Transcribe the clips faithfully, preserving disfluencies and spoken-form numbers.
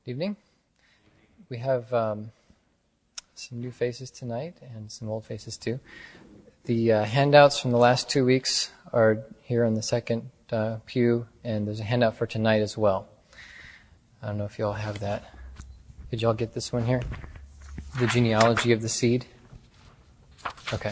Evening. We have um, some new faces tonight and some old faces too. The uh, handouts from the last two weeks are here on the second uh, pew, and there's a handout for tonight as well. I don't know if you all have that. Did you all get this one here? The genealogy of the seed? Okay.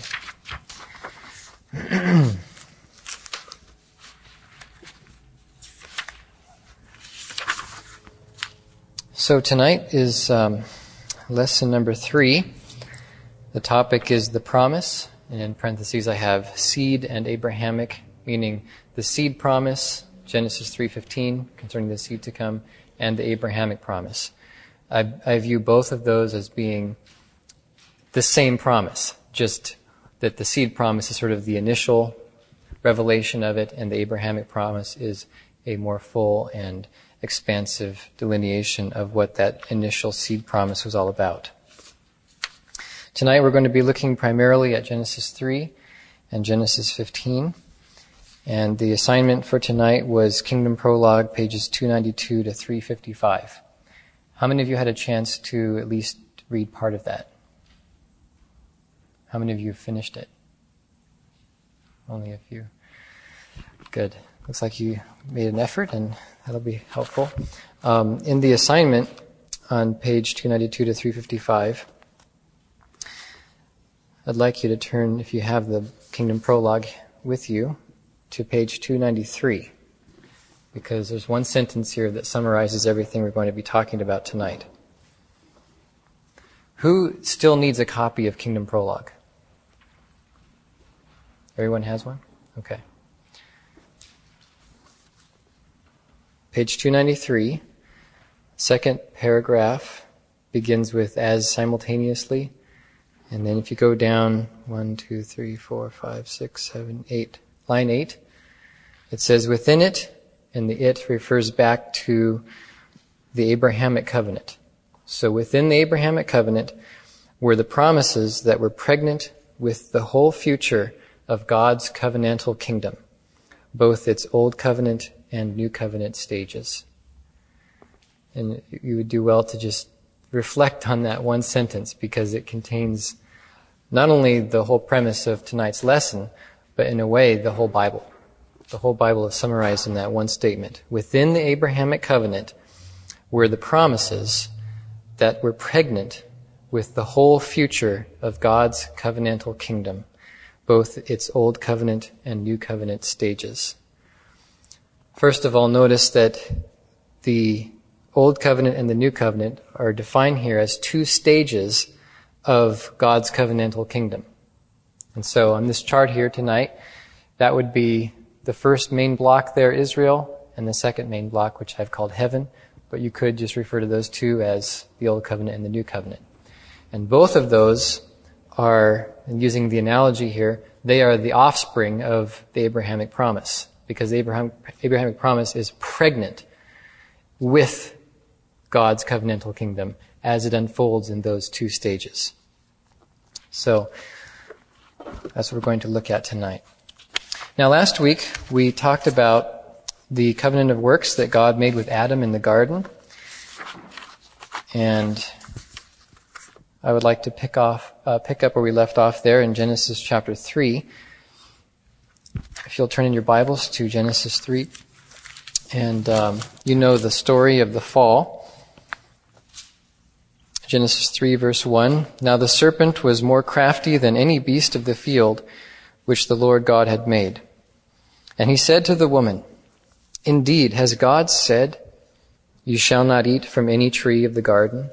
So tonight is um, lesson number three. The topic is the promise, and in parentheses I have seed and Abrahamic, meaning the seed promise, Genesis three fifteen, concerning the seed to come, and the Abrahamic promise. I, I view both of those as being the same promise, just that the seed promise is sort of the initial revelation of it, and the Abrahamic promise is a more full and expansive delineation of what that initial seed promise was all about. Tonight we're going to be looking primarily at Genesis three and Genesis fifteen. And the assignment for tonight was Kingdom Prologue, pages two ninety-two to three fifty-five. How many of you had a chance to at least read part of that? How many of you finished it? Only a few. Good. Looks like you made an effort, and that'll be helpful. Um, in the assignment on page two ninety-two to three fifty-five, I'd like you to turn, if you have the Kingdom Prologue with you, to page two ninety-three, because there's one sentence here that summarizes everything we're going to be talking about tonight. Who still needs a copy of Kingdom Prologue? Everyone has one? Okay. Page two ninety-three, second paragraph begins with as simultaneously, and then if you go down one, two, three, four, five, six, seven, eight, line eight, it says within it, and the it refers back to the Abrahamic covenant. So within the Abrahamic covenant were the promises that were pregnant with the whole future of God's covenantal kingdom, both its old covenant and new covenant stages. And you would do well to just reflect on that one sentence, because it contains not only the whole premise of tonight's lesson, but in a way the whole Bible. The whole Bible is summarized in that one statement. Within the Abrahamic covenant were the promises that were pregnant with the whole future of God's covenantal kingdom, both its old covenant and new covenant stages. First of all, notice that the Old Covenant and the New Covenant are defined here as two stages of God's covenantal kingdom. And so on this chart here tonight, that would be the first main block there, Israel, and the second main block, which I've called heaven, but you could just refer to those two as the Old Covenant and the New Covenant. And both of those are, and using the analogy here, they are the offspring of the Abrahamic promise, because the Abraham, Abrahamic promise is pregnant with God's covenantal kingdom as it unfolds in those two stages. So that's what we're going to look at tonight. Now, last week we talked about the covenant of works that God made with Adam in the garden, and I would like to pick off, uh, pick up where we left off there in Genesis chapter three. If you'll turn in your Bibles to Genesis three, and um, you know the story of the fall. Genesis three verse one, Now the serpent was more crafty than any beast of the field which the Lord God had made. And he said to the woman, Indeed, has God said, You shall not eat from any tree of the garden?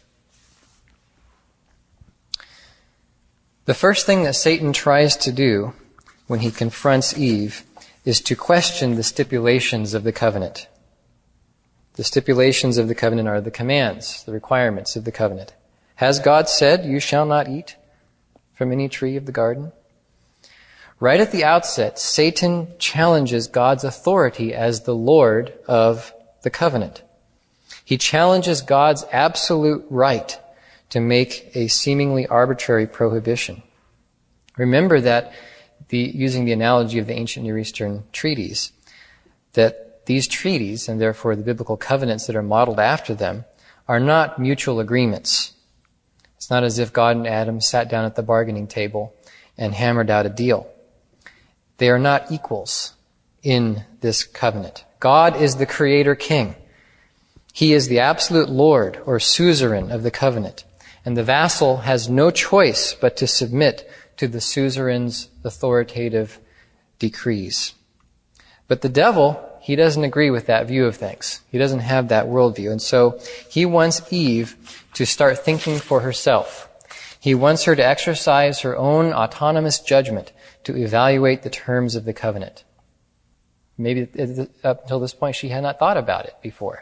The first thing that Satan tries to do when he confronts Eve is to question the stipulations of the covenant. The stipulations of the covenant are the commands, the requirements of the covenant. Has God said, You shall not eat from any tree of the garden? Right at the outset, Satan challenges God's authority as the Lord of the covenant. He challenges God's absolute right to make a seemingly arbitrary prohibition. Remember that The, using the analogy of the ancient Near Eastern treaties, that these treaties, and therefore the biblical covenants that are modeled after them, are not mutual agreements. It's not as if God and Adam sat down at the bargaining table and hammered out a deal. They are not equals in this covenant. God is the Creator King. He is the absolute Lord or suzerain of the covenant, and the vassal has no choice but to submit to the suzerain's authoritative decrees. But the devil, he doesn't agree with that view of things. He doesn't have that worldview, and so he wants Eve to start thinking for herself. He wants her to exercise her own autonomous judgment to evaluate the terms of the covenant. Maybe up until this point she had not thought about it before.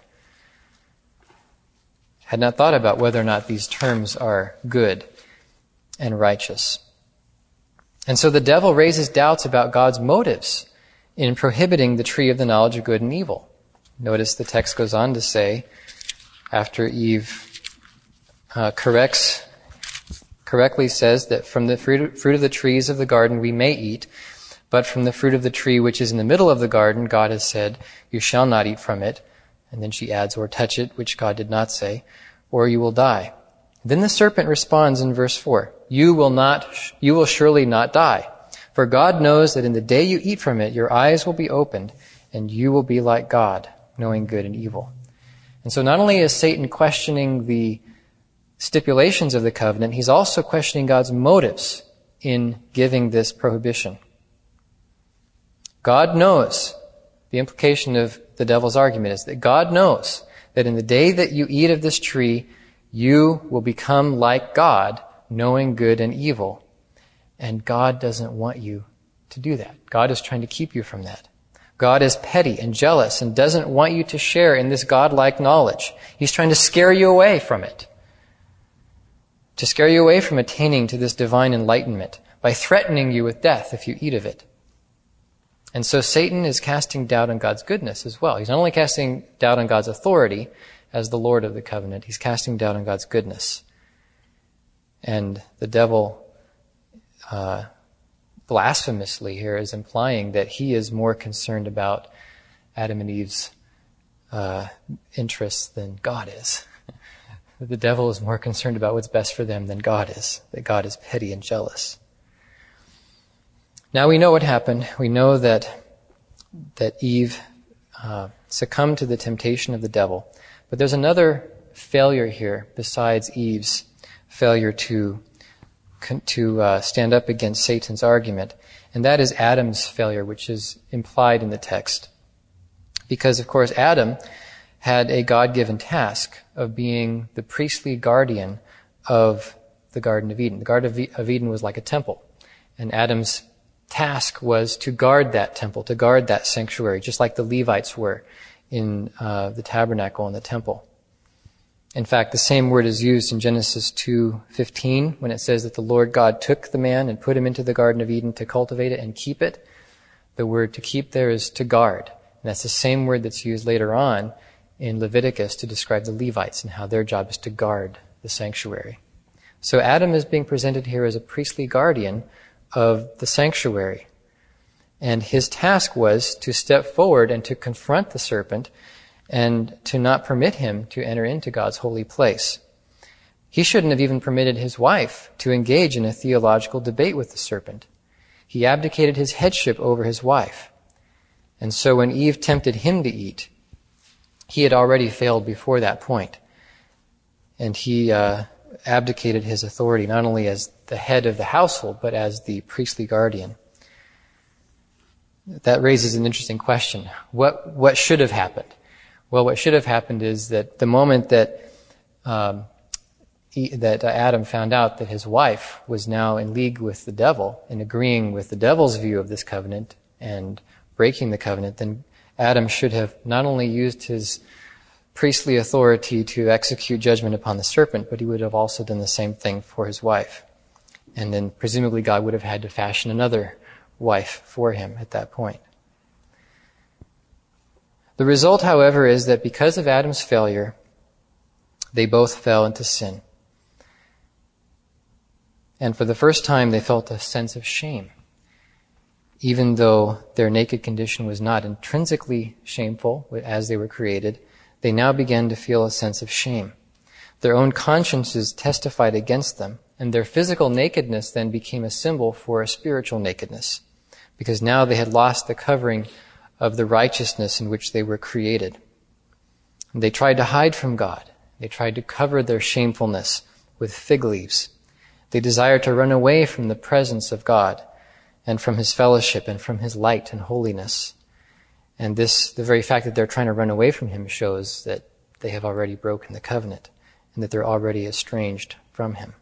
Had not thought about whether or not these terms are good and righteous. And so the devil raises doubts about God's motives in prohibiting the tree of the knowledge of good and evil. Notice the text goes on to say, after Eve uh, corrects, correctly says that from the fruit, fruit of the trees of the garden we may eat, but from the fruit of the tree which is in the middle of the garden, God has said, you shall not eat from it. And then she adds, or touch it, which God did not say, or you will die. Then the serpent responds in verse four, you will not, you will surely not die. For God knows that in the day you eat from it, your eyes will be opened, and you will be like God, knowing good and evil. And so not only is Satan questioning the stipulations of the covenant, he's also questioning God's motives in giving this prohibition. God knows, the implication of the devil's argument is that God knows that in the day that you eat of this tree, you will become like God, knowing good and evil. And God doesn't want you to do that. God is trying to keep you from that. God is petty and jealous and doesn't want you to share in this God-like knowledge. He's trying to scare you away from it. To scare you away from attaining to this divine enlightenment by threatening you with death if you eat of it. And so Satan is casting doubt on God's goodness as well. He's not only casting doubt on God's authority as the Lord of the covenant, he's casting doubt on God's goodness. And the devil, uh, blasphemously here is implying that he is more concerned about Adam and Eve's uh, interests than God is. The devil is more concerned about what's best for them than God is, that God is petty and jealous. Now we know what happened. We know that that Eve uh, succumbed to the temptation of the devil. But there's another failure here besides Eve's failure to to uh, stand up against Satan's argument, and that is Adam's failure, which is implied in the text. Because, of course, Adam had a God-given task of being the priestly guardian of the Garden of Eden. The Garden of Eden was like a temple, and Adam's task was to guard that temple, to guard that sanctuary, just like the Levites were in uh, the tabernacle and the temple. In fact, the same word is used in Genesis two fifteen when it says that the Lord God took the man and put him into the Garden of Eden to cultivate it and keep it. The word to keep there is to guard. And that's the same word that's used later on in Leviticus to describe the Levites and how their job is to guard the sanctuary. So Adam is being presented here as a priestly guardian of the sanctuary. And his task was to step forward and to confront the serpent and to not permit him to enter into God's holy place. He shouldn't have even permitted his wife to engage in a theological debate with the serpent. He abdicated his headship over his wife. And so when Eve tempted him to eat, he had already failed before that point. And he uh, abdicated his authority not only as the head of the household, but as the priestly guardian. That raises an interesting question. What what should have happened? Well, what should have happened is that the moment that um, he, that Adam found out that his wife was now in league with the devil and agreeing with the devil's view of this covenant and breaking the covenant, then Adam should have not only used his priestly authority to execute judgment upon the serpent, but he would have also done the same thing for his wife. And then presumably God would have had to fashion another wife for him at that point. The result, however, is that because of Adam's failure, they both fell into sin. And for the first time, they felt a sense of shame. Even though their naked condition was not intrinsically shameful as they were created, they now began to feel a sense of shame. Their own consciences testified against them, and their physical nakedness then became a symbol for a spiritual nakedness, because now they had lost the covering of the righteousness in which they were created. And they tried to hide from God. They tried to cover their shamefulness with fig leaves. They desired to run away from the presence of God and from His fellowship and from His light and holiness. And this, the very fact that they're trying to run away from Him shows that they have already broken the covenant and that they're already estranged from Him.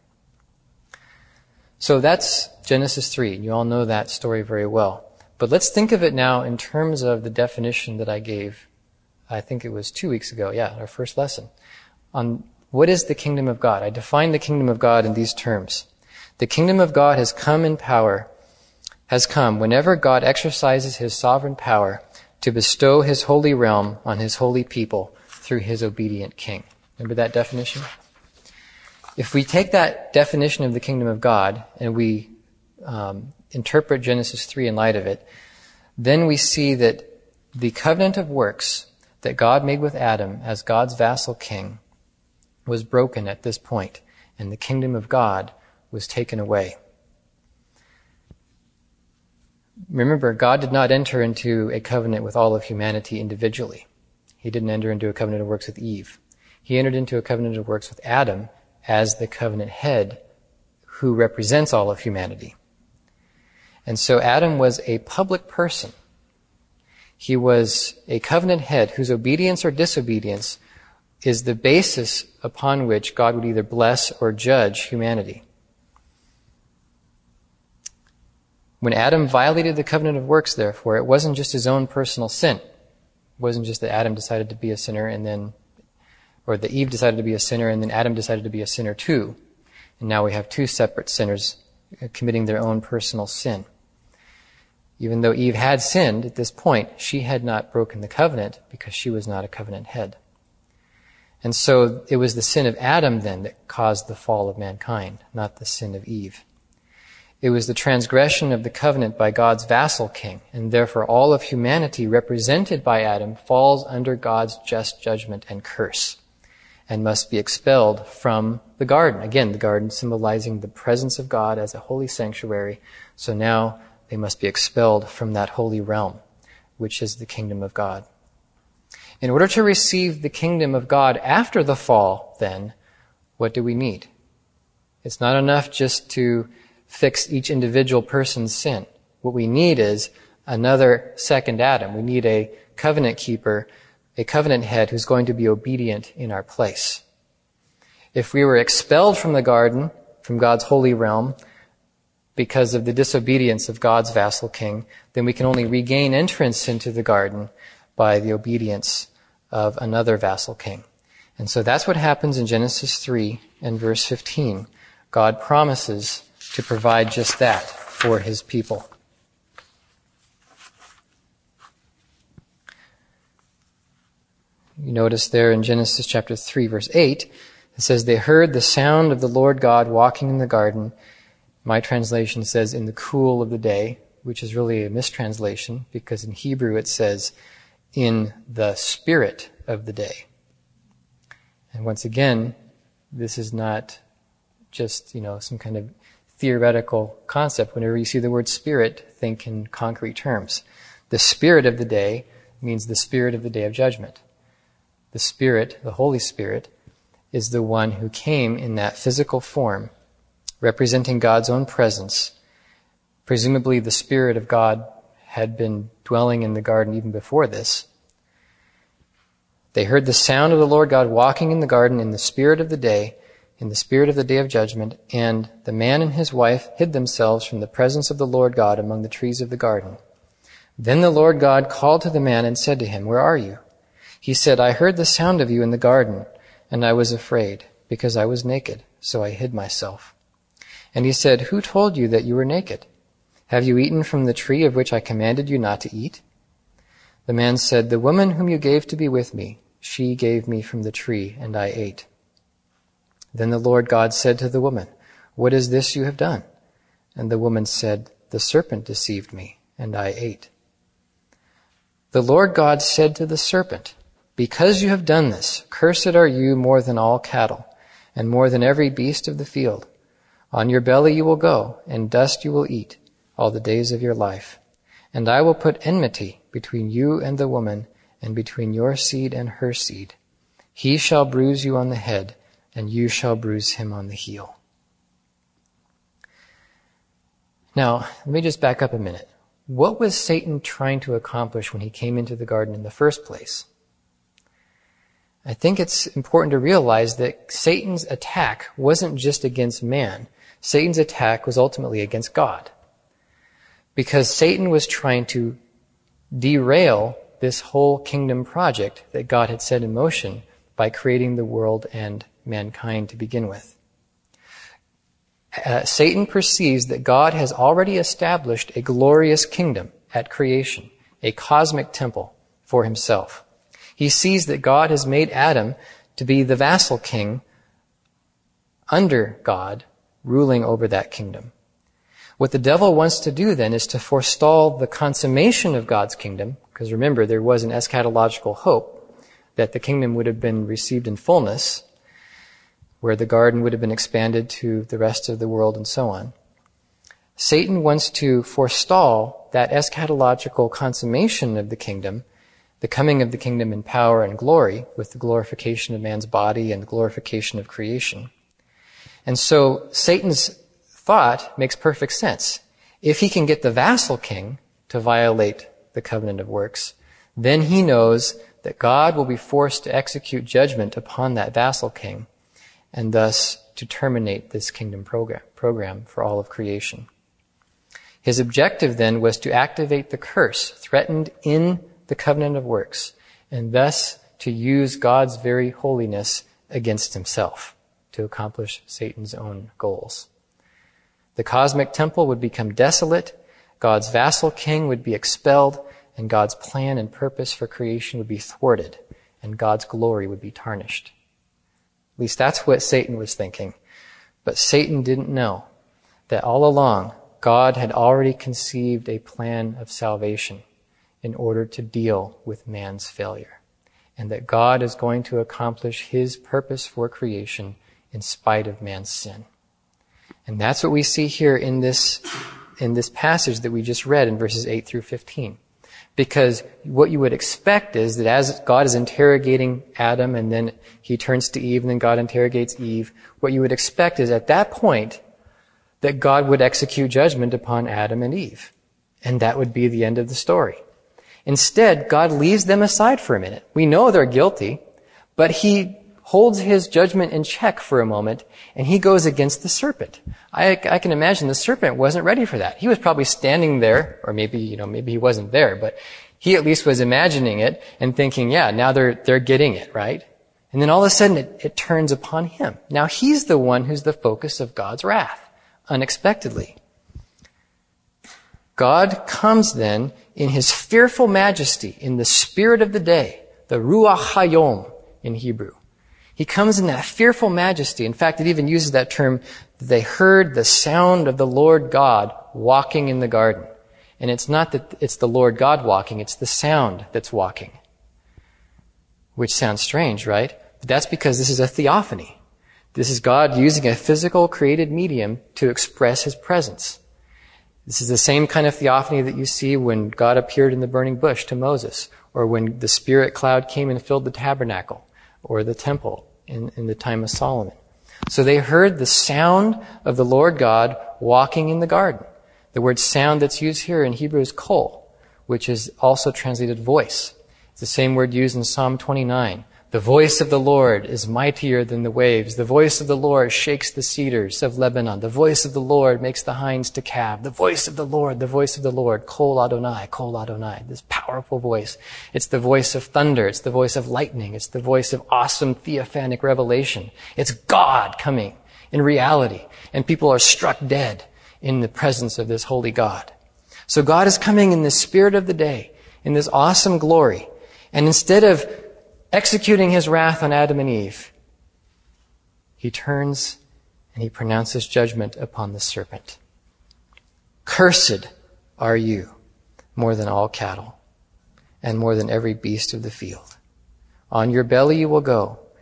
So that's Genesis three. You all know that story very well. But let's think of it now in terms of the definition that I gave, I think it was two weeks ago, yeah, our first lesson, on what is the kingdom of God. I defined the kingdom of God in these terms. The kingdom of God has come in power, has come whenever God exercises His sovereign power to bestow His holy realm on His holy people through His obedient king. Remember that definition? If we take that definition of the kingdom of God and we um, interpret Genesis three in light of it, then we see that the covenant of works that God made with Adam as God's vassal king was broken at this point, and the kingdom of God was taken away. Remember, God did not enter into a covenant with all of humanity individually. He didn't enter into a covenant of works with Eve. He entered into a covenant of works with Adam as the covenant head who represents all of humanity. And so Adam was a public person. He was a covenant head whose obedience or disobedience is the basis upon which God would either bless or judge humanity. When Adam violated the covenant of works, therefore, it wasn't just his own personal sin. It wasn't just that Adam decided to be a sinner and then, or that Eve decided to be a sinner and then Adam decided to be a sinner too. And now we have two separate sinners committing their own personal sin. Even though Eve had sinned at this point, she had not broken the covenant because she was not a covenant head. And so it was the sin of Adam then that caused the fall of mankind, not the sin of Eve. It was the transgression of the covenant by God's vassal king, and therefore all of humanity represented by Adam falls under God's just judgment and curse and must be expelled from the garden. Again, the garden symbolizing the presence of God as a holy sanctuary. So now they must be expelled from that holy realm, which is the kingdom of God. In order to receive the kingdom of God after the fall, then, what do we need? It's not enough just to fix each individual person's sin. What we need is another second Adam. We need a covenant keeper, a covenant head who's going to be obedient in our place. If we were expelled from the garden, from God's holy realm, because of the disobedience of God's vassal king, then we can only regain entrance into the garden by the obedience of another vassal king. And so that's what happens in Genesis three and verse fifteen. God promises to provide just that for His people. You notice there in Genesis chapter three, verse eight, it says, they heard the sound of the Lord God walking in the garden. My translation says, in the cool of the day, which is really a mistranslation, because in Hebrew it says, in the spirit of the day. And once again, this is not just, you know, some kind of theoretical concept. Whenever you see the word spirit, think in concrete terms. The spirit of the day means the spirit of the day of judgment. The Spirit, the Holy Spirit, is the one who came in that physical form, representing God's own presence. Presumably the Spirit of God had been dwelling in the garden even before this. They heard the sound of the Lord God walking in the garden in the spirit of the day, in the spirit of the day of judgment, and the man and his wife hid themselves from the presence of the Lord God among the trees of the garden. Then the Lord God called to the man and said to him, where are you? He said, I heard the sound of you in the garden, and I was afraid, because I was naked, so I hid myself. And he said, who told you that you were naked? Have you eaten from the tree of which I commanded you not to eat? The man said, the woman whom you gave to be with me, she gave me from the tree, and I ate. Then the Lord God said to the woman, what is this you have done? And the woman said, the serpent deceived me, and I ate. The Lord God said to the serpent, because you have done this, cursed are you more than all cattle, and more than every beast of the field. On your belly you will go, and dust you will eat all the days of your life. And I will put enmity between you and the woman, and between your seed and her seed. He shall bruise you on the head, and you shall bruise him on the heel. Now, let me just back up a minute. What was Satan trying to accomplish when he came into the garden in the first place? I think it's important to realize that Satan's attack wasn't just against man. Satan's attack was ultimately against God. Because Satan was trying to derail this whole kingdom project that God had set in motion by creating the world and mankind to begin with. Uh, Satan perceives that God has already established a glorious kingdom at creation, a cosmic temple for himself. He sees that God has made Adam to be the vassal king under God, ruling over that kingdom. What the devil wants to do then is to forestall the consummation of God's kingdom, because remember, there was an eschatological hope that the kingdom would have been received in fullness, where the garden would have been expanded to the rest of the world and so on. Satan wants to forestall that eschatological consummation of the kingdom, the coming of the kingdom in power and glory, with the glorification of man's body and the glorification of creation. And so Satan's thought makes perfect sense. If he can get the vassal king to violate the covenant of works, then he knows that God will be forced to execute judgment upon that vassal king, and thus to terminate this kingdom program, program for all of creation. His objective then was to activate the curse threatened in the covenant of works, and thus to use God's very holiness against himself to accomplish Satan's own goals. The cosmic temple would become desolate, God's vassal king would be expelled, and God's plan and purpose for creation would be thwarted, and God's glory would be tarnished. At least that's what Satan was thinking. But Satan didn't know that all along God had already conceived a plan of salvation in order to deal with man's failure, and that God is going to accomplish his purpose for creation in spite of man's sin. And that's what we see here in this, in this passage that we just read in verses eight through fifteen. Because what you would expect is that as God is interrogating Adam and then he turns to Eve and then God interrogates Eve, what you would expect is at that point that God would execute judgment upon Adam and Eve. And that would be the end of the story. Instead, God leaves them aside for a minute. We know they're guilty, but he holds his judgment in check for a moment, and he goes against the serpent. I, I can imagine the serpent wasn't ready for that. He was probably standing there, or maybe, you know, maybe he wasn't there, but he at least was imagining it and thinking, yeah, now they're, they're getting it, right? And then all of a sudden it, it turns upon him. Now he's the one who's the focus of God's wrath, unexpectedly. God comes then in his fearful majesty, in the spirit of the day, the Ruach Hayom in Hebrew. He comes in that fearful majesty. In fact, it even uses that term, they heard the sound of the Lord God walking in the garden. And it's not that it's the Lord God walking, it's the sound that's walking. Which sounds strange, right? But that's because this is a theophany. This is God using a physical created medium to express his presence. This is the same kind of theophany that you see when God appeared in the burning bush to Moses, or when the spirit cloud came and filled the tabernacle, or the temple in, in the time of Solomon. So they heard the sound of the Lord God walking in the garden. The word sound that's used here in Hebrew is kol, which is also translated voice. It's the same word used in Psalm twenty-nine. The voice of the Lord is mightier than the waves. The voice of the Lord shakes the cedars of Lebanon. The voice of the Lord makes the hinds to calve. The voice of the Lord, the voice of the Lord, Kol Adonai, Kol Adonai. This powerful voice. It's the voice of thunder. It's the voice of lightning. It's the voice of awesome theophanic revelation. It's God coming in reality. And people are struck dead in the presence of this holy God. So God is coming in the spirit of the day, in this awesome glory. And instead of executing his wrath on Adam and Eve, he turns and he pronounces judgment upon the serpent. Cursed are you more than all cattle and more than every beast of the field. On your belly you will go,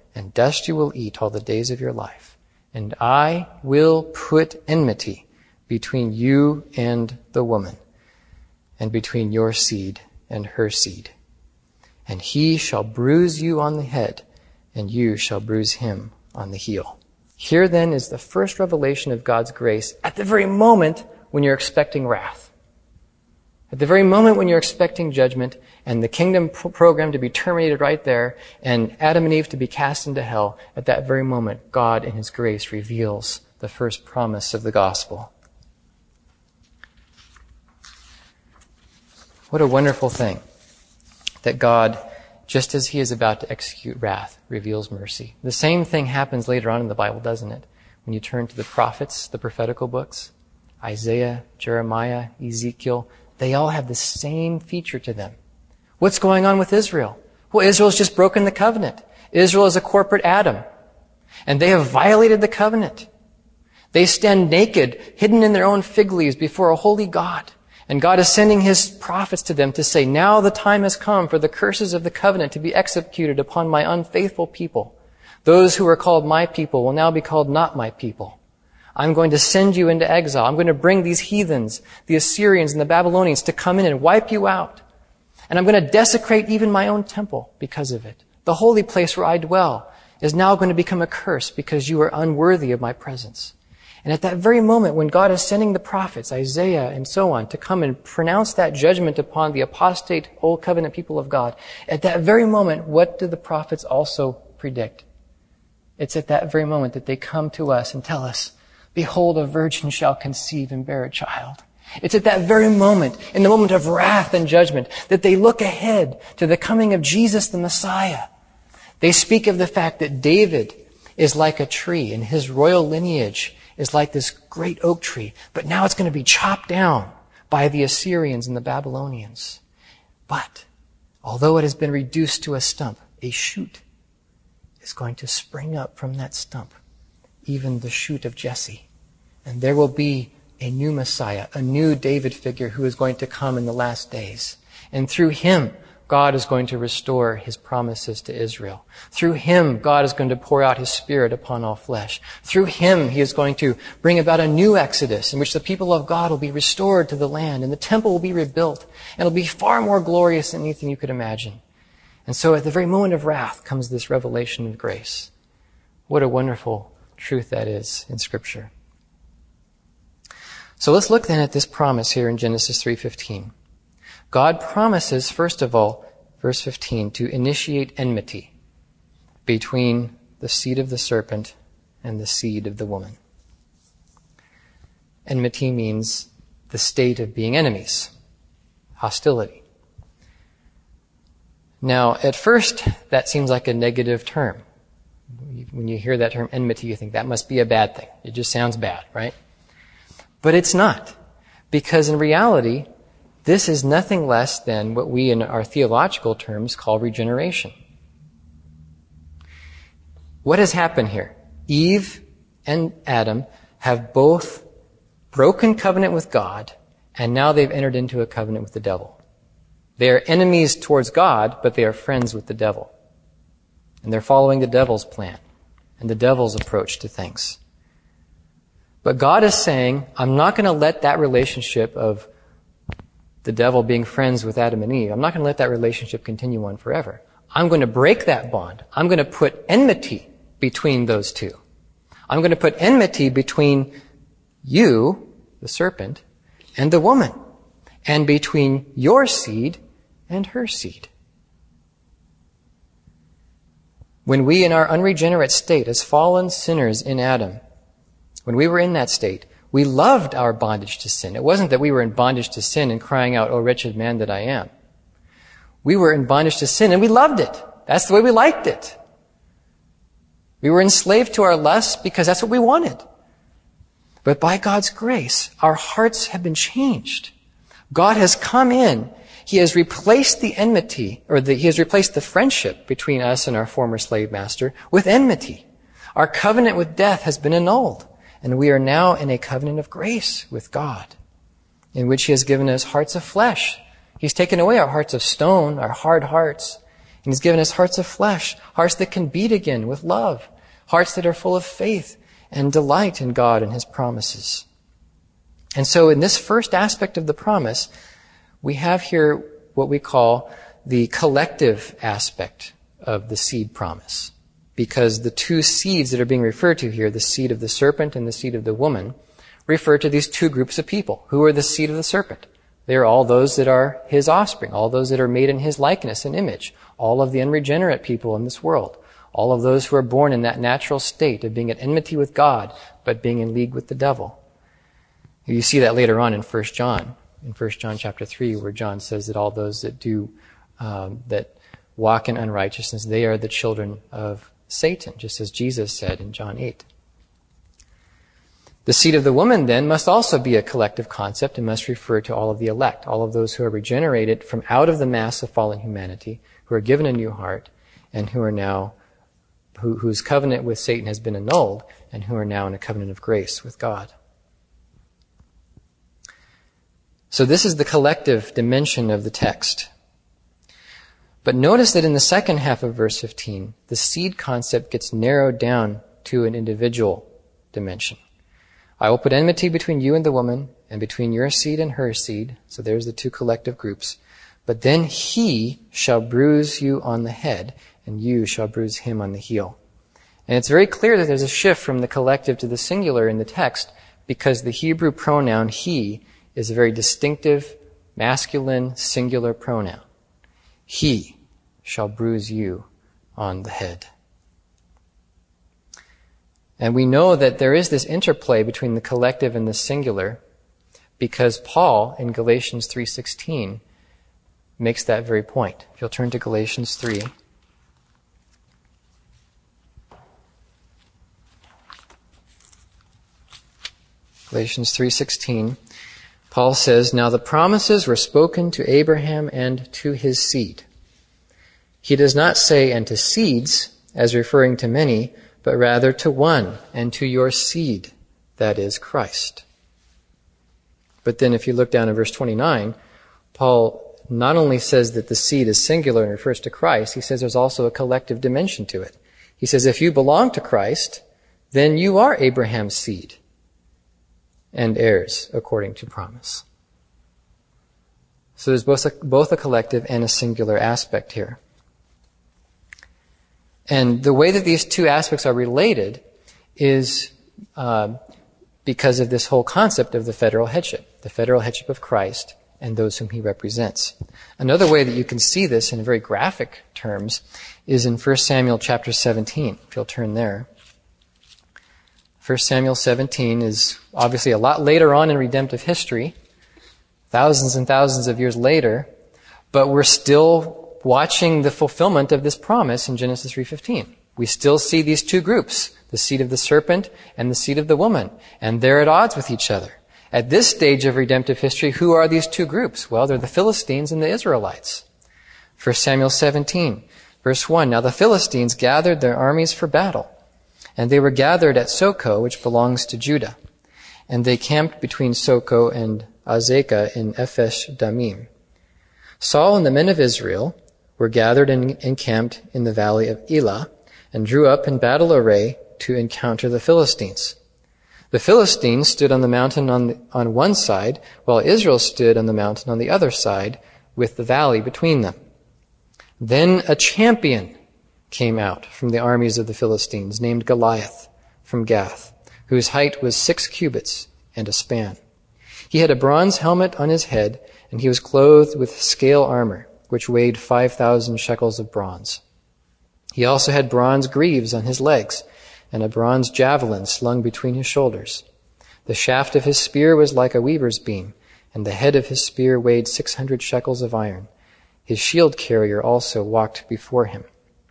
and dust you will eat all the days of your life. And I will put enmity between you and the woman, and between your seed and her seed. And he shall bruise you on the head, and you shall bruise him on the heel. Here then is the first revelation of God's grace at the very moment when you're expecting wrath. At the very moment when you're expecting judgment and the kingdom pro- program to be terminated right there and Adam and Eve to be cast into hell, at that very moment, God in his grace reveals the first promise of the gospel. What a wonderful thing that God, just as he is about to execute wrath, reveals mercy. The same thing happens later on in the Bible, doesn't it? When you turn to the prophets, the prophetical books, Isaiah, Jeremiah, Ezekiel, they all have the same feature to them. What's going on with Israel? Well, Israel's just broken the covenant. Israel is a corporate Adam, and they have violated the covenant. They stand naked, hidden in their own fig leaves before a holy God. And God is sending his prophets to them to say, now the time has come for the curses of the covenant to be executed upon my unfaithful people. Those who are called my people will now be called not my people. I'm going to send you into exile. I'm going to bring these heathens, the Assyrians and the Babylonians, to come in and wipe you out. And I'm going to desecrate even my own temple because of it. The holy place where I dwell is now going to become a curse because you are unworthy of my presence. And at that very moment when God is sending the prophets, Isaiah and so on, to come and pronounce that judgment upon the apostate old covenant people of God, at that very moment, what do the prophets also predict? It's at that very moment that they come to us and tell us, behold, a virgin shall conceive and bear a child. It's at that very moment, in the moment of wrath and judgment, that they look ahead to the coming of Jesus the Messiah. They speak of the fact that David is like a tree, and his royal lineage is like this great oak tree, but now it's going to be chopped down by the Assyrians and the Babylonians. But although it has been reduced to a stump, a shoot is going to spring up from that stump, even the shoot of Jesse. And there will be a new Messiah, a new David figure who is going to come in the last days. And through him, God is going to restore his promises to Israel. Through him, God is going to pour out his Spirit upon all flesh. Through him, he is going to bring about a new exodus in which the people of God will be restored to the land and the temple will be rebuilt. And it'll be far more glorious than anything you could imagine. And so at the very moment of wrath comes this revelation of grace. What a wonderful truth that is in Scripture. So let's look then at this promise here in Genesis three fifteen. God promises, first of all, verse fifteen, to initiate enmity between the seed of the serpent and the seed of the woman. Enmity means the state of being enemies, hostility. Now, at first, that seems like a negative term. When you hear that term enmity, you think that must be a bad thing. It just sounds bad, right? But it's not, because in reality, this is nothing less than what we in our theological terms call regeneration. What has happened here? Eve and Adam have both broken covenant with God, and now they've entered into a covenant with the devil. They are enemies towards God, but they are friends with the devil. And they're following the devil's plan and the devil's approach to things. But God is saying, I'm not going to let that relationship of the devil being friends with Adam and Eve, I'm not going to let that relationship continue on forever. I'm going to break that bond. I'm going to put enmity between those two. I'm going to put enmity between you, the serpent, and the woman, and between your seed and her seed. When we, in our unregenerate state, as fallen sinners in Adam, when we were in that state, we loved our bondage to sin. It wasn't that we were in bondage to sin and crying out, "Oh, wretched man that I am." We were in bondage to sin and we loved it. That's the way we liked it. We were enslaved to our lusts because that's what we wanted. But by God's grace, our hearts have been changed. God has come in. He has replaced the enmity, or the, He has replaced the friendship between us and our former slave master with enmity. Our covenant with death has been annulled. And we are now in a covenant of grace with God, in which He has given us hearts of flesh. He's taken away our hearts of stone, our hard hearts, And he's given us hearts of flesh, hearts that can beat again with love, hearts that are full of faith and delight in God and his promises. And so in this first aspect of the promise, we have here what we call the collective aspect of the seed promise. Because the two seeds that are being referred to here, the seed of the serpent and the seed of the woman, refer to these two groups of people. Who are the seed of the serpent? They are all those that are his offspring, all those that are made in his likeness and image, all of the unregenerate people in this world, all of those who are born in that natural state of being at enmity with God, but being in league with the devil. You see that later on in First John, in First John chapter three, where John says that all those that do, um, that walk in unrighteousness, they are the children of Satan, just as Jesus said in John eight. The seed of the woman, then, must also be a collective concept and must refer to all of the elect, all of those who are regenerated from out of the mass of fallen humanity, who are given a new heart, and who are now, who, whose covenant with Satan has been annulled, and who are now in a covenant of grace with God. So this is the collective dimension of the text. But notice that in the second half of verse fifteen, the seed concept gets narrowed down to an individual dimension. I will put enmity between you and the woman, and between your seed and her seed. So there's the two collective groups. But then he shall bruise you on the head, and you shall bruise him on the heel. And it's very clear that there's a shift from the collective to the singular in the text, because the Hebrew pronoun he is a very distinctive, masculine, singular pronoun. He shall bruise you on the head. And we know that there is this interplay between the collective and the singular, because Paul in Galatians three sixteen makes that very point. If you'll turn to Galatians three. Galatians three sixteen, Paul says, "Now the promises were spoken to Abraham and to his seed." He does not say, "and to seeds," as referring to many, but rather to one, and to your seed, that is Christ. But then if you look down in verse twenty-nine, Paul not only says that the seed is singular and refers to Christ, he says there's also a collective dimension to it. He says, if you belong to Christ, then you are Abraham's seed and heirs according to promise. So there's both a, both a collective and a singular aspect here. And the way that these two aspects are related is uh, because of this whole concept of the federal headship, the federal headship of Christ and those whom he represents. Another way that you can see this in very graphic terms is in First Samuel chapter seventeen, if you'll turn there. First Samuel seventeen is obviously a lot later on in redemptive history, thousands and thousands of years later, but we're still watching the fulfillment of this promise in Genesis three fifteen. We still see these two groups, the seed of the serpent and the seed of the woman, and they're at odds with each other. At this stage of redemptive history, who are these two groups? Well, they're the Philistines and the Israelites. First Samuel seventeen, verse one, "Now the Philistines gathered their armies for battle, and they were gathered at Soko, which belongs to Judah. And they camped between Soko and Azekah in Ephesh Damim. Saul and the men of Israel were gathered and encamped in the valley of Elah, and drew up in battle array to encounter the Philistines. The Philistines stood on the mountain on, the, on one side, while Israel stood on the mountain on the other side, with the valley between them. Then a champion came out from the armies of the Philistines, named Goliath, from Gath, whose height was six cubits and a span. He had a bronze helmet on his head, and he was clothed with scale armor, which weighed five thousand shekels of bronze. He also had bronze greaves on his legs, and a bronze javelin slung between his shoulders. The shaft of his spear was like a weaver's beam, and the head of his spear weighed six hundred shekels of iron. His shield carrier also walked before him.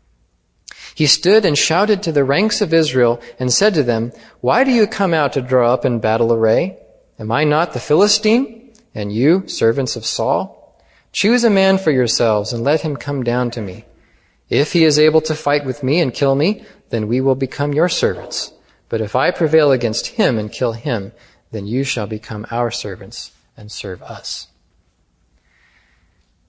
He stood and shouted to the ranks of Israel and said to them, 'Why do you come out to draw up in battle array? Am I not the Philistine? And you, servants of Saul? Choose a man for yourselves and let him come down to me. If he is able to fight with me and kill me, then we will become your servants. But if I prevail against him and kill him, then you shall become our servants and serve us.'"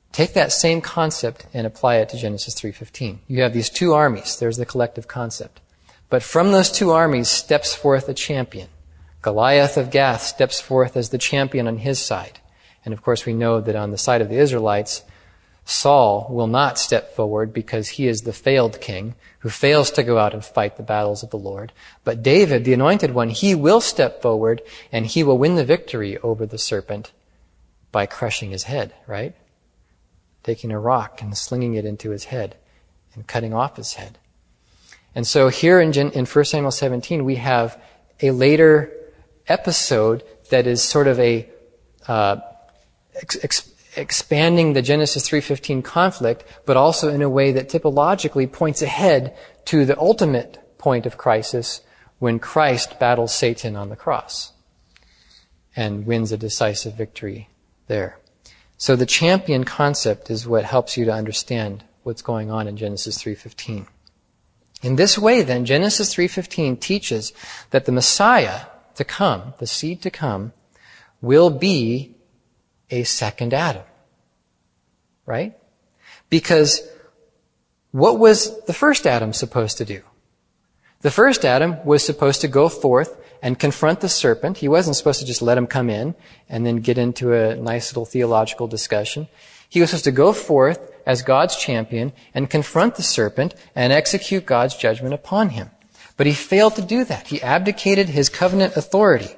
Take that same concept and apply it to Genesis three fifteen. You have these two armies. There's the collective concept. But from those two armies steps forth a champion. Goliath of Gath steps forth as the champion on his side. And of course we know that on the side of the Israelites, Saul will not step forward because he is the failed king who fails to go out and fight the battles of the Lord. But David, the anointed one, he will step forward and he will win the victory over the serpent by crushing his head, right? Taking a rock and slinging it into his head and cutting off his head. And so here in, in First Samuel seventeen, we have a later episode that is sort of a uh, ex- ex- expanding the Genesis three fifteen conflict, but also in a way that typologically points ahead to the ultimate point of crisis when Christ battles Satan on the cross and wins a decisive victory there. So the champion concept is what helps you to understand what's going on in Genesis three fifteen. In this way, then, Genesis three fifteen teaches that the Messiah to come, the seed to come, will be a second Adam. Right? Because what was the first Adam supposed to do? The first Adam was supposed to go forth and confront the serpent. He wasn't supposed to just let him come in and then get into a nice little theological discussion. He was supposed to go forth as God's champion and confront the serpent and execute God's judgment upon him. But he failed to do that. He abdicated his covenant authority.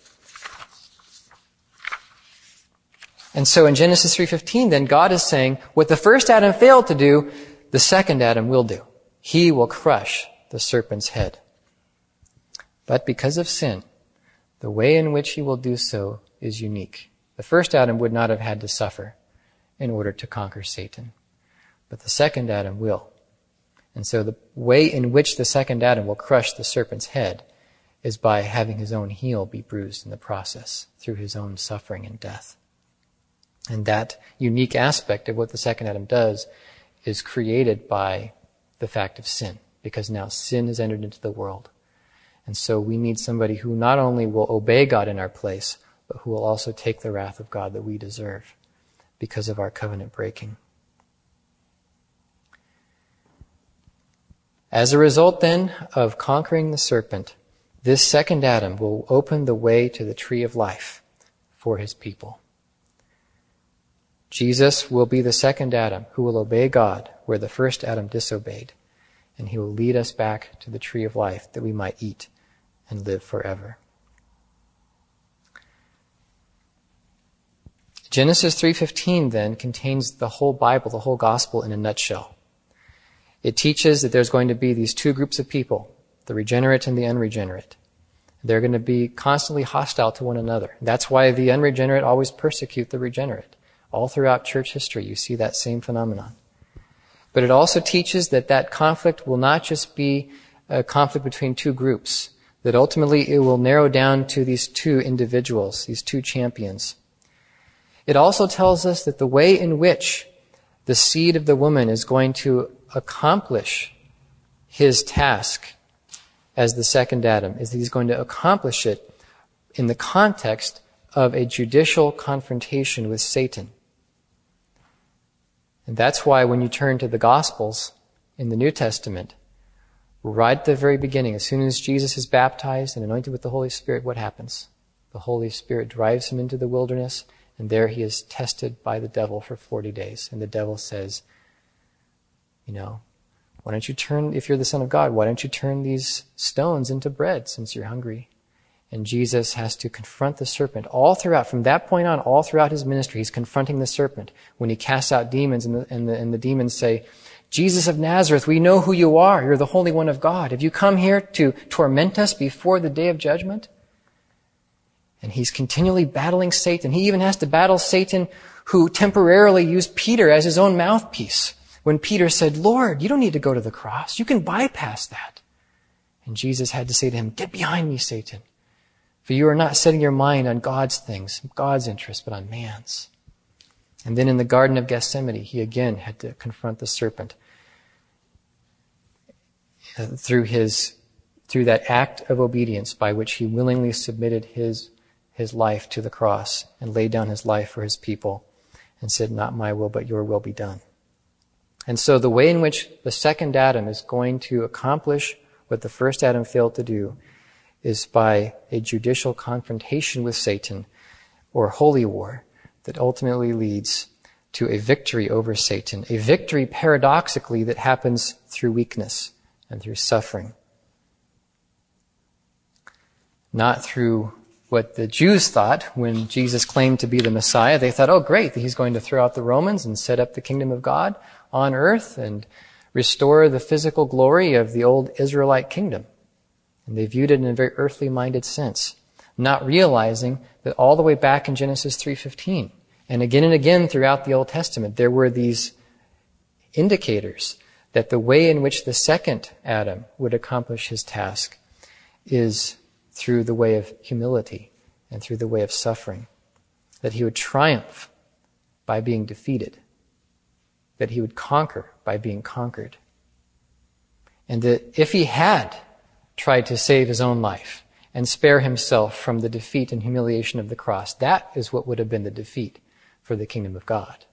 And so in Genesis three fifteen, then God is saying, what the first Adam failed to do, the second Adam will do. He will crush the serpent's head. But because of sin, the way in which he will do so is unique. The first Adam would not have had to suffer in order to conquer Satan. But the second Adam will. And so the way in which the second Adam will crush the serpent's head is by having his own heel be bruised in the process through his own suffering and death. And that unique aspect of what the second Adam does is created by the fact of sin, because now sin has entered into the world. And so we need somebody who not only will obey God in our place, but who will also take the wrath of God that we deserve because of our covenant breaking. As a result, then, of conquering the serpent, this second Adam will open the way to the tree of life for his people. Jesus will be the second Adam who will obey God where the first Adam disobeyed, and he will lead us back to the tree of life that we might eat and live forever. Genesis three fifteen then contains the whole Bible, the whole gospel in a nutshell. It teaches that there's going to be these two groups of people, the regenerate and the unregenerate. They're going to be constantly hostile to one another. That's why the unregenerate always persecute the regenerate. All throughout church history, you see that same phenomenon. But it also teaches that that conflict will not just be a conflict between two groups, that ultimately it will narrow down to these two individuals, these two champions. It also tells us that the way in which the seed of the woman is going to accomplish his task as the second Adam is that he's going to accomplish it in the context of a judicial confrontation with Satan. And that's why when you turn to the Gospels in the New Testament, right at the very beginning, as soon as Jesus is baptized and anointed with the Holy Spirit, what happens? The Holy Spirit drives him into the wilderness, and there he is tested by the devil for forty days. And the devil says, you know, why don't you turn, if you're the Son of God, why don't you turn these stones into bread since you're hungry? And Jesus has to confront the serpent all throughout. From that point on, all throughout his ministry, he's confronting the serpent. When he casts out demons and the, and the, and the demons say, Jesus of Nazareth, we know who you are. You're the Holy One of God. Have you come here to torment us before the day of judgment? And he's continually battling Satan. He even has to battle Satan, who temporarily used Peter as his own mouthpiece. When Peter said, Lord, you don't need to go to the cross. You can bypass that. And Jesus had to say to him, get behind me, Satan. For you are not setting your mind on God's things, God's interests, but on man's. And then in the Garden of Gethsemane, he again had to confront the serpent through his, through that act of obedience by which he willingly submitted his, his life to the cross and laid down his life for his people. and said, not my will, but your will be done. And so the way in which the second Adam is going to accomplish what the first Adam failed to do is by a judicial confrontation with Satan, or holy war, that ultimately leads to a victory over Satan. A victory, paradoxically, that happens through weakness and through suffering. Not through what the Jews thought when Jesus claimed to be the Messiah. They thought, oh great, he's going to throw out the Romans and set up the kingdom of God on earth and restore the physical glory of the old Israelite kingdom. And they viewed it in a very earthly-minded sense, not realizing that all the way back in Genesis three fifteen, and again and again throughout the Old Testament, there were these indicators that the way in which the second Adam would accomplish his task is through the way of humility and through the way of suffering. That he would triumph by being defeated. That he would conquer by being conquered. And that if he had tried to save his own life and spare himself from the defeat and humiliation of the cross, that is what would have been the defeat for the kingdom of God.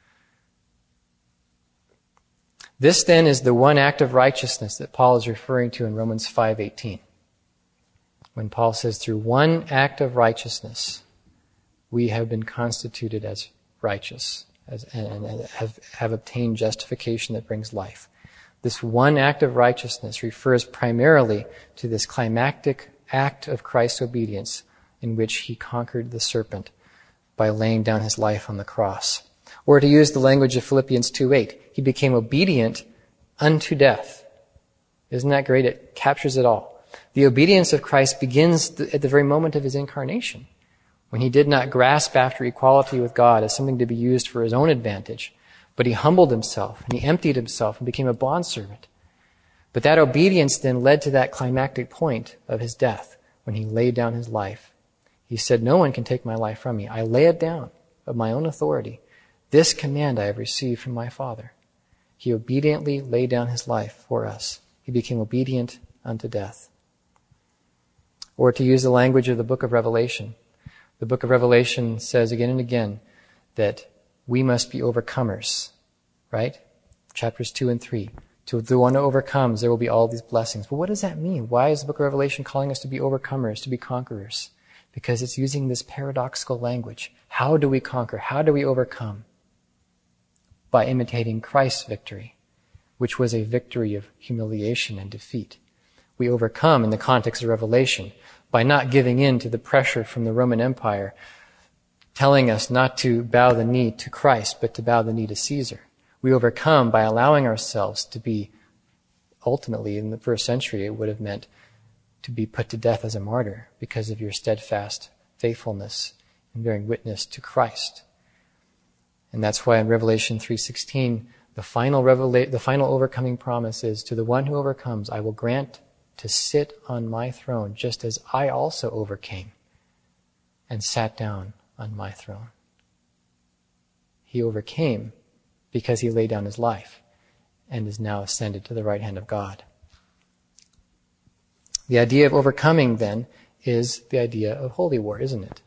This then is the one act of righteousness that Paul is referring to in Romans five eighteen. When Paul says, through one act of righteousness, we have been constituted as righteous as, and, and have, have obtained justification that brings life. This one act of righteousness refers primarily to this climactic act of Christ's obedience in which he conquered the serpent by laying down his life on the cross. Or to use the language of Philippians two eight, he became obedient unto death. Isn't that great? It captures it all. The obedience of Christ begins at the very moment of his incarnation, when he did not grasp after equality with God as something to be used for his own advantage, but he humbled himself and he emptied himself and became a bondservant. But that obedience then led to that climactic point of his death, when he laid down his life. He said, no one can take my life from me. I lay it down of my own authority. This command I have received from my Father. He obediently laid down his life for us. He became obedient unto death. Or to use the language of the book of Revelation, the book of Revelation says again and again that we must be overcomers, right? Chapters two and three. To the one who overcomes, there will be all these blessings. Well, what does that mean? Why is the book of Revelation calling us to be overcomers, to be conquerors? Because it's using this paradoxical language. How do we conquer? How do we overcome? By imitating Christ's victory, which was a victory of humiliation and defeat. We overcome in the context of Revelation by not giving in to the pressure from the Roman Empire, telling us not to bow the knee to Christ, but to bow the knee to Caesar. We overcome by allowing ourselves to be, ultimately in the first century, it would have meant to be put to death as a martyr because of your steadfast faithfulness in bearing witness to Christ. And that's why in Revelation three sixteen, the final revela- the final overcoming promise is, to the one who overcomes, I will grant to sit on my throne, just as I also overcame and sat down on my throne. He overcame because he laid down his life and is now ascended to the right hand of God. The idea of overcoming, then, is the idea of holy war, isn't it?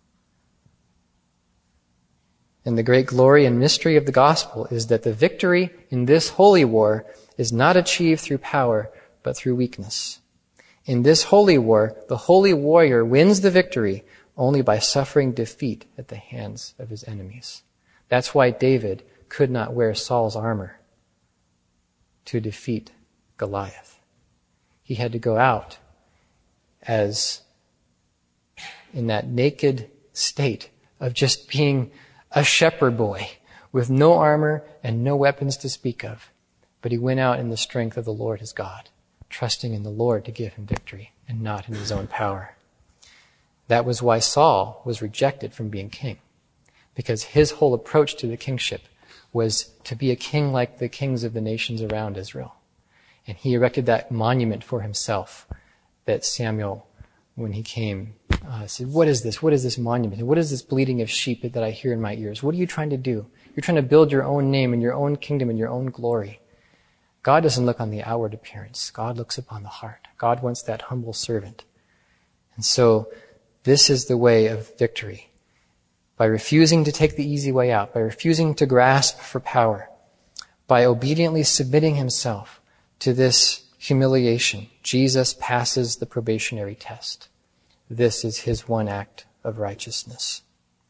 And the great glory and mystery of the gospel is that the victory in this holy war is not achieved through power, but through weakness. In this holy war, the holy warrior wins the victory only by suffering defeat at the hands of his enemies. That's why David could not wear Saul's armor to defeat Goliath. He had to go out as in that naked state of just being a shepherd boy with no armor and no weapons to speak of. But he went out in the strength of the Lord his God, trusting in the Lord to give him victory and not in his own power. That was why Saul was rejected from being king, because his whole approach to the kingship was to be a king like the kings of the nations around Israel. And he erected that monument for himself that Samuel, when he came, uh, said, what is this? What is this monument? What is this bleating of sheep that I hear in my ears? What are you trying to do? You're trying to build your own name and your own kingdom and your own glory. God doesn't look on the outward appearance. God looks upon the heart. God wants that humble servant. And so this is the way of victory. by refusing to take the easy way out, by refusing to grasp for power, by obediently submitting himself to this humiliation, Jesus passes the probationary test. This is his one act of righteousness.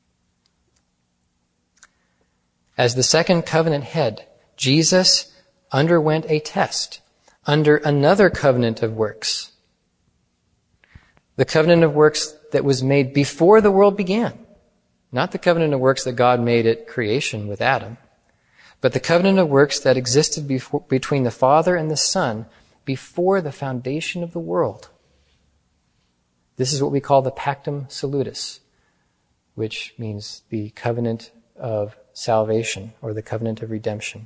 As the second covenant head, Jesus underwent a test under another covenant of works. The covenant of works that was made before the world began. Not the covenant of works that God made at creation with Adam, but the covenant of works that existed before, between the Father and the Son before the foundation of the world. This is what we call the Pactum Salutis, which means the covenant of salvation or the covenant of redemption.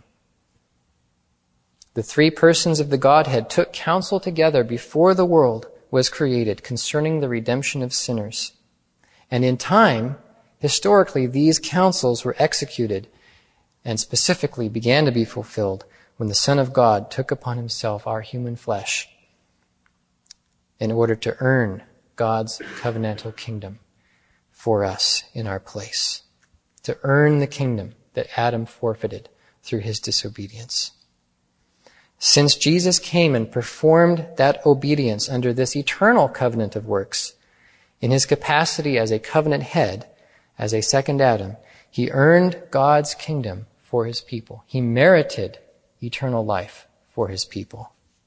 The three persons of the Godhead took counsel together before the world was created concerning the redemption of sinners. And in time, historically, these counsels were executed and specifically began to be fulfilled when the Son of God took upon himself our human flesh in order to earn God's covenantal kingdom for us in our place, to earn the kingdom that Adam forfeited through his disobedience. Since Jesus came and performed that obedience under this eternal covenant of works, in his capacity as a covenant head, as a second Adam, he earned God's kingdom for his people. He merited eternal life for his people.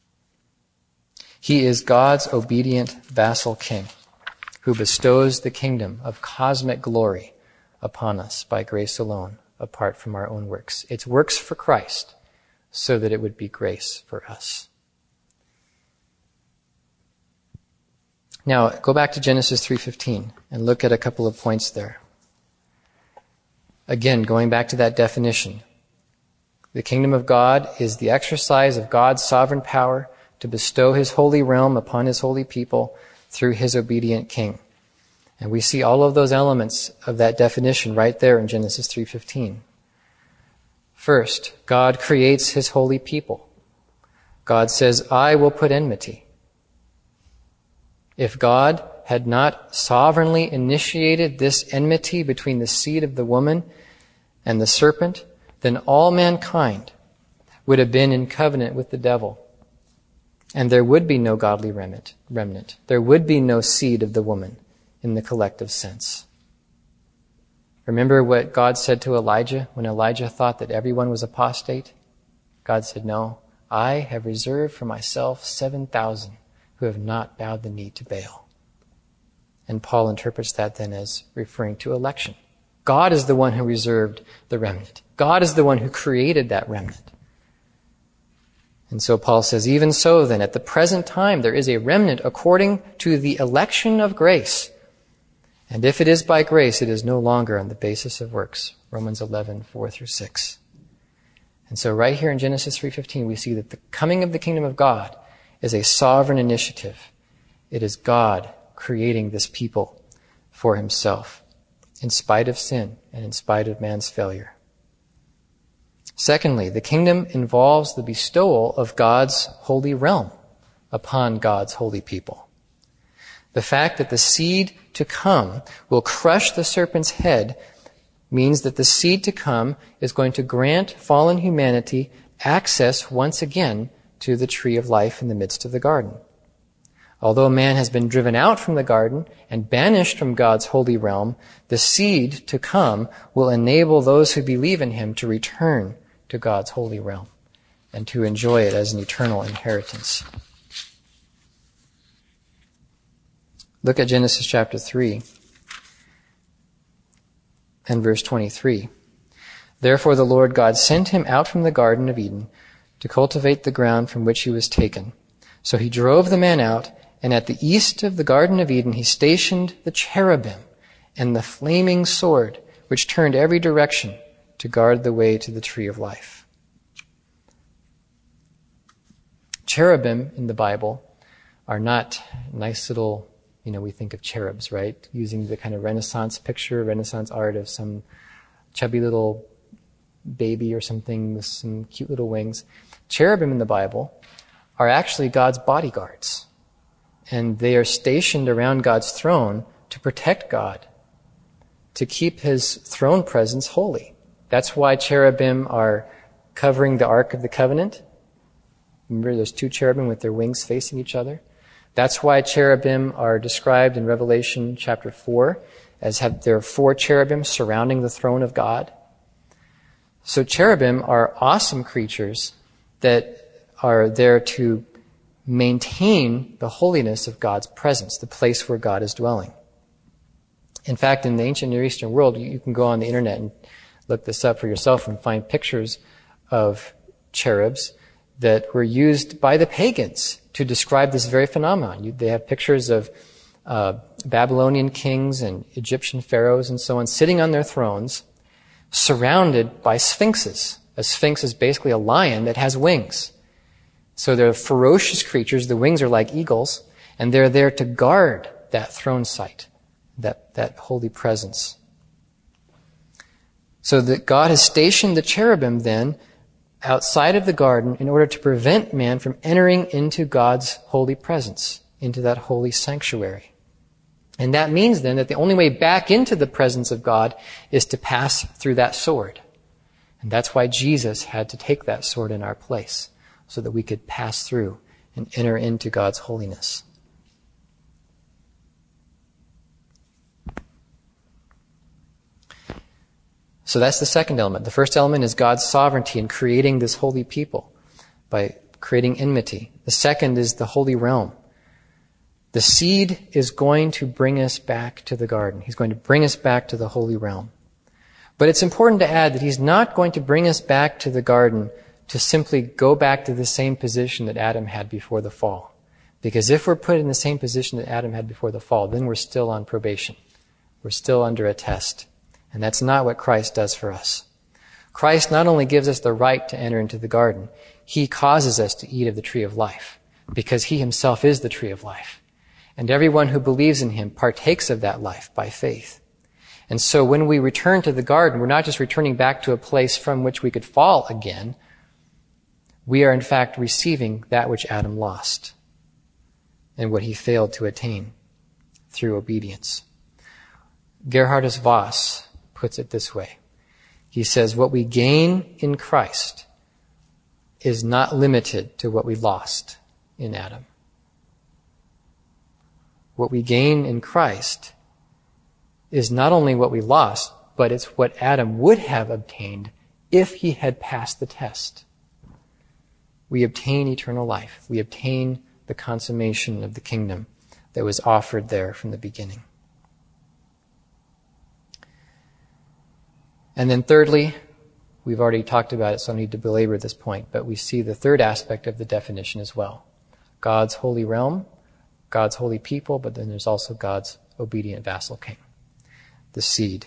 He is God's obedient vassal king who bestows the kingdom of cosmic glory upon us by grace alone, apart from our own works. It's works for Christ so that it would be grace for us. Now, go back to Genesis three fifteen and look at a couple of points there. Again, going back to that definition. The kingdom of God is the exercise of God's sovereign power to bestow his holy realm upon his holy people through his obedient king. And we see all of those elements of that definition right there in Genesis three fifteen. First, God creates his holy people. God says, I will put enmity. If God had not sovereignly initiated this enmity between the seed of the woman and the serpent, then all mankind would have been in covenant with the devil. And there would be no godly remnant. remnant. There would be no seed of the woman in the collective sense. Remember what God said to Elijah when Elijah thought that everyone was apostate? God said, no, I have reserved for myself seven thousand who have not bowed the knee to Baal. And Paul interprets that then as referring to election. God is the one who reserved the remnant. God is the one who created that remnant. And so Paul says, even so then, at the present time, there is a remnant according to the election of grace. And if it is by grace, it is no longer on the basis of works. Romans eleven, four through six. And so right here in Genesis three fifteen, we see that the coming of the kingdom of God is a sovereign initiative. It is God creating this people for himself, in spite of sin and in spite of man's failure. Secondly, the kingdom involves the bestowal of God's holy realm upon God's holy people. The fact that the seed to come will crush the serpent's head means that the seed to come is going to grant fallen humanity access once again to the tree of life in the midst of the garden. Although man has been driven out from the garden and banished from God's holy realm, the seed to come will enable those who believe in him to return to God's holy realm and to enjoy it as an eternal inheritance. Look at Genesis chapter three and verse twenty-three. Therefore the Lord God sent him out from the Garden of Eden to cultivate the ground from which he was taken. So he drove the man out, and at the east of the Garden of Eden he stationed the cherubim and the flaming sword, which turned every direction to guard the way to the tree of life. Cherubim in the Bible are not nice little, you know, we think of cherubs, right? Using the kind of Renaissance picture, Renaissance art of some chubby little baby or something with some cute little wings. Cherubim in the Bible are actually God's bodyguards. And they are stationed around God's throne to protect God to keep his throne presence holy. That's why cherubim are covering the Ark of the Covenant. Remember, there's two cherubim with their wings facing each other. That's why cherubim are described in Revelation chapter four as have there are four cherubim surrounding the throne of God. So cherubim are awesome creatures that are there to maintain the holiness of God's presence, the place where God is dwelling. In fact, in the ancient Near Eastern world, you can go on the internet and look this up for yourself and find pictures of cherubs that were used by the pagans to describe this very phenomenon. You, they have pictures of uh, Babylonian kings and Egyptian pharaohs and so on sitting on their thrones, surrounded by sphinxes. A sphinx is basically a lion that has wings. So they're ferocious creatures. The wings are like eagles, and they're there to guard that throne site, that, that holy presence. So that God has stationed the cherubim then outside of the garden in order to prevent man from entering into God's holy presence, into that holy sanctuary. And that means then that the only way back into the presence of God is to pass through that sword. And that's why Jesus had to take that sword in our place, so that we could pass through and enter into God's holiness. So that's the second element. The first element is God's sovereignty in creating this holy people by creating enmity. The second is the holy realm. The seed is going to bring us back to the garden. He's going to bring us back to the holy realm. But it's important to add that he's not going to bring us back to the garden to simply go back to the same position that Adam had before the fall. Because if we're put in the same position that Adam had before the fall, then we're still on probation. We're still under a test. And that's not what Christ does for us. Christ not only gives us the right to enter into the garden, he causes us to eat of the tree of life, because he himself is the tree of life. And everyone who believes in him partakes of that life by faith. And so when we return to the garden, we're not just returning back to a place from which we could fall again. We are in fact receiving that which Adam lost and what he failed to attain through obedience. Gerhardus Voss puts it this way. He says, what we gain in Christ is not limited to what we lost in Adam. What we gain in Christ is not only what we lost, but it's what Adam would have obtained if he had passed the test. We obtain eternal life. We obtain the consummation of the kingdom that was offered there from the beginning. And then thirdly, we've already talked about it, so I don't need to belabor this point, but we see the third aspect of the definition as well. God's holy realm, God's holy people, but then there's also God's obedient vassal king, the seed.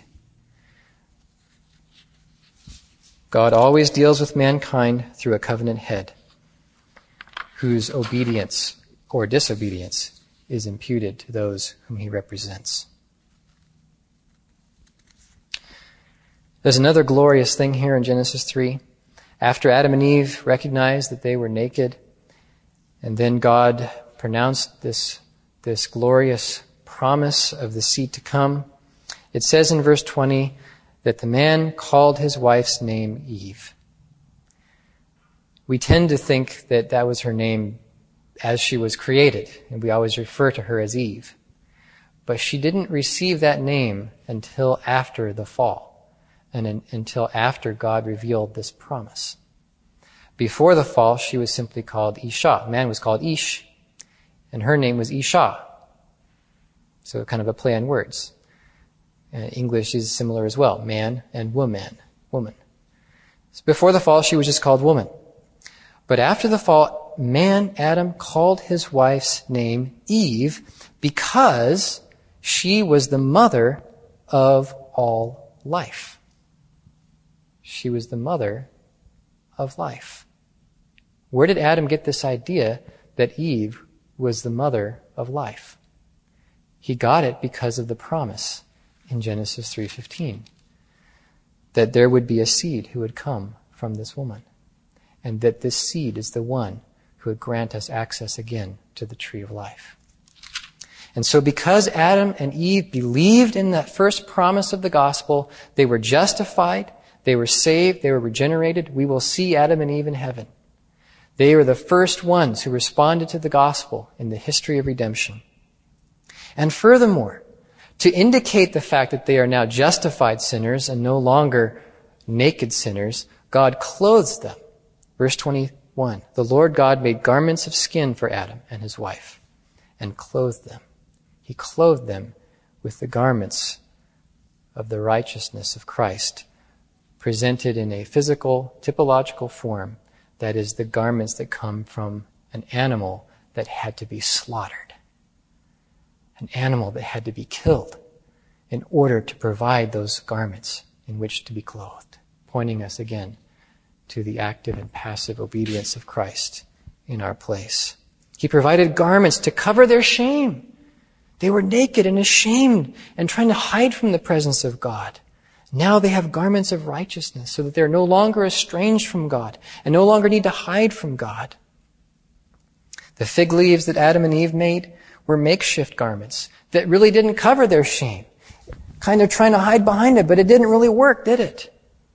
God always deals with mankind through a covenant head, whose obedience or disobedience is imputed to those whom he represents. There's another glorious thing here in Genesis three. After Adam and Eve recognized that they were naked, and then God pronounced this, this glorious promise of the seed to come, it says in verse twenty that the man called his wife's name Eve. We tend to think that that was her name as she was created, and we always refer to her as Eve. But she didn't receive that name until after the fall. And in, until after God revealed this promise. Before the fall, she was simply called Isha. Man was called Ish, and her name was Isha. So kind of a play on words. Uh, English is similar as well. Man and woman. Woman. So before the fall, she was just called woman. But after the fall, man, Adam, called his wife's name Eve because she was the mother of all life. She was the mother of life. Where did Adam get this idea that Eve was the mother of life? He got it because of the promise in Genesis three fifteen, that there would be a seed who would come from this woman, and that this seed is the one who would grant us access again to the tree of life. And so because Adam and Eve believed in that first promise of the gospel, they were justified, they were saved, they were regenerated. We will see Adam and Eve in heaven. They were the first ones who responded to the gospel in the history of redemption. And furthermore, to indicate the fact that they are now justified sinners and no longer naked sinners, God clothes them. Verse twenty-one, the Lord God made garments of skin for Adam and his wife and clothed them. He clothed them with the garments of the righteousness of Christ, presented in a physical, typological form, that is the garments that come from an animal that had to be slaughtered. An animal that had to be killed in order to provide those garments in which to be clothed, pointing us again to the active and passive obedience of Christ in our place. He provided garments to cover their shame. They were naked and ashamed and trying to hide from the presence of God. Now they have garments of righteousness so that they're no longer estranged from God and no longer need to hide from God. The fig leaves that Adam and Eve made were makeshift garments that really didn't cover their shame. Kind of trying to hide behind it, but it didn't really work, did it?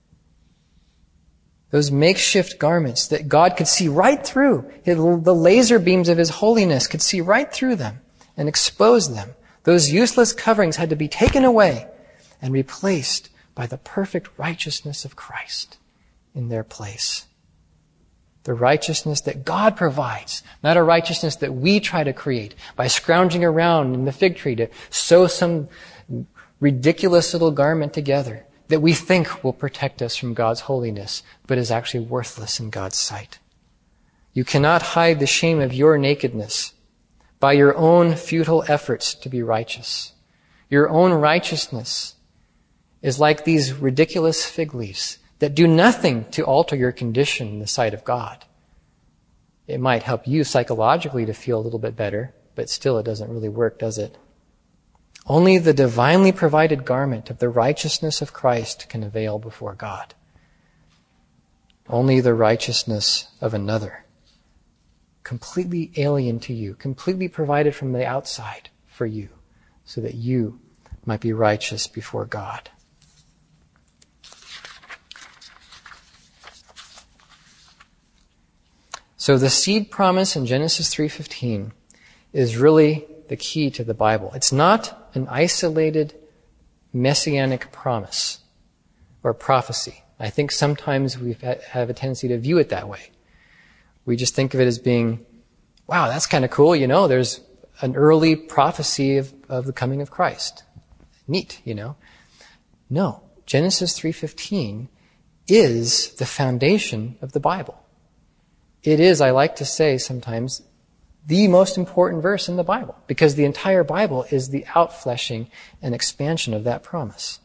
Those makeshift garments that God could see right through, the laser beams of His holiness could see right through them and expose them. Those useless coverings had to be taken away and replaced by the perfect righteousness of Christ in their place. The righteousness that God provides, not a righteousness that we try to create by scrounging around in the fig tree to sew some ridiculous little garment together that we think will protect us from God's holiness, but is actually worthless in God's sight. You cannot hide the shame of your nakedness by your own futile efforts to be righteous. Your own righteousness is like these ridiculous fig leaves that do nothing to alter your condition in the sight of God. It might help you psychologically to feel a little bit better, but still it doesn't really work, does it? Only the divinely provided garment of the righteousness of Christ can avail before God. Only the righteousness of another, completely alien to you, completely provided from the outside for you, so that you might be righteous before God. So the seed promise in Genesis three fifteen is really the key to the Bible. It's not an isolated messianic promise or prophecy. I think sometimes we have a tendency to view it that way. We just think of it as being, wow, that's kind of cool, you know, there's an early prophecy of, of the coming of Christ. Neat, you know. No, Genesis three fifteen is the foundation of the Bible. It is, I like to say sometimes, the most important verse in the Bible, because the entire Bible is the outfleshing and expansion of that promise.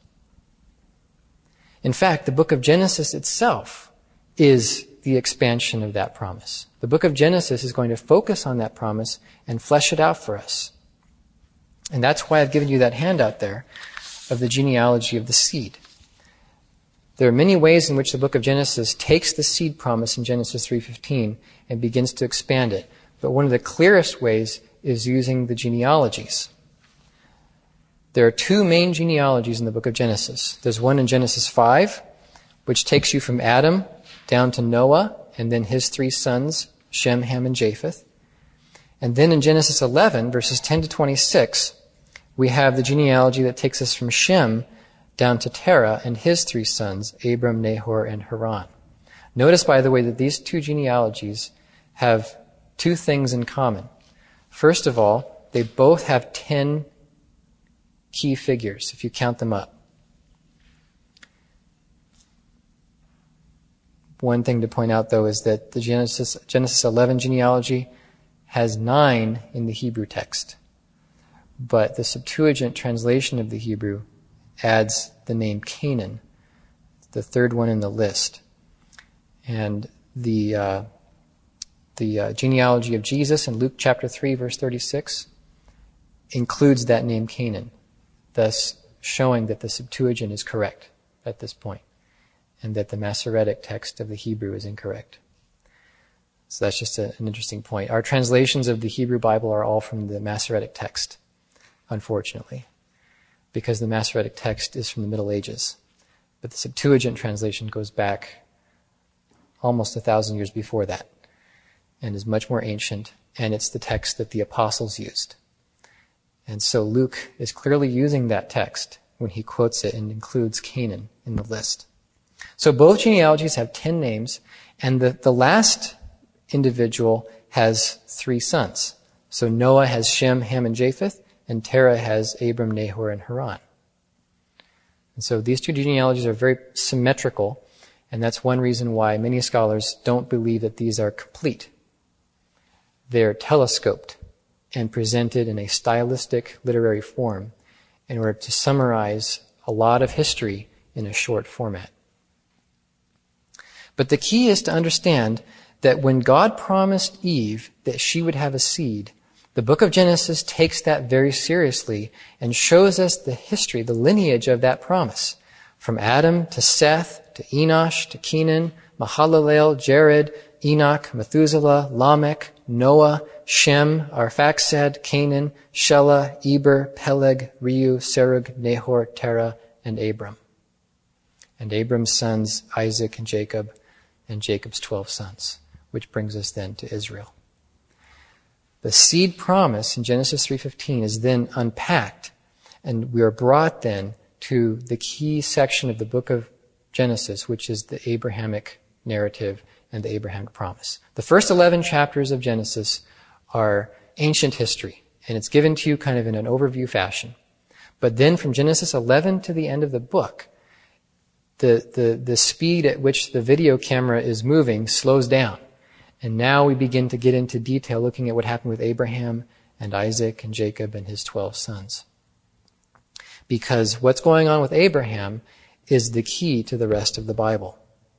In fact, the book of Genesis itself is the expansion of that promise. The book of Genesis is going to focus on that promise and flesh it out for us. And that's why I've given you that handout there of the genealogy of the seed. There are many ways in which the book of Genesis takes the seed promise in Genesis three fifteen and begins to expand it. But one of the clearest ways is using the genealogies. There are two main genealogies in the book of Genesis. There's one in Genesis five, which takes you from Adam down to Noah and then his three sons, Shem, Ham, and Japheth. And then in Genesis eleven, verses ten to twenty-six, we have the genealogy that takes us from Shem down to Terah and his three sons, Abram, Nahor, and Haran. Notice, by the way, that these two genealogies have two things in common. First of all, they both have ten key figures, if you count them up. One thing to point out, though, is that the Genesis, Genesis eleven genealogy has nine in the Hebrew text. But the Septuagint translation of the Hebrew adds the name Canaan, the third one in the list. And the uh, the uh, genealogy of Jesus in Luke chapter three, verse thirty-six, includes that name Canaan, thus showing that the Septuagint is correct at this point, and that the Masoretic text of the Hebrew is incorrect. So that's just a, an interesting point. Our translations of the Hebrew Bible are all from the Masoretic text. unfortunately, because the Masoretic text is from the Middle Ages. But the Septuagint translation goes back almost a thousand years before that and is much more ancient, and it's the text that the apostles used. And so Luke is clearly using that text when he quotes it and includes Canaan in the list. So both genealogies have ten names, and the, the last individual has three sons. So Noah has Shem, Ham, and Japheth, and Terah has Abram, Nahor, and Haran. And so these two genealogies are very symmetrical, and that's one reason why many scholars don't believe that these are complete. They're telescoped and presented in a stylistic literary form in order to summarize a lot of history in a short format. But the key is to understand that when God promised Eve that she would have a seed, the book of Genesis takes that very seriously and shows us the history, the lineage of that promise. From Adam to Seth to Enosh to Kenan, Mahalalel, Jared, Enoch, Methuselah, Lamech, Noah, Shem, Arphaxad, Canaan, Shelah, Eber, Peleg, Reu, Serug, Nahor, Terah, and Abram. And Abram's sons, Isaac and Jacob, and Jacob's twelve sons, which brings us then to Israel. The seed promise in Genesis three fifteen is then unpacked, and we are brought then to the key section of the book of Genesis, which is the Abrahamic narrative and the Abrahamic promise. The first eleven chapters of Genesis are ancient history, and it's given to you kind of in an overview fashion. But then from Genesis eleven to the end of the book, the, the, the speed at which the video camera is moving slows down. And now we begin to get into detail looking at what happened with Abraham and Isaac and Jacob and his twelve sons. Because what's going on with Abraham is the key to the rest of the Bible.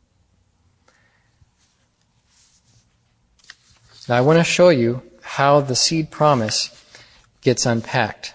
Now I want to show you how the seed promise gets unpacked.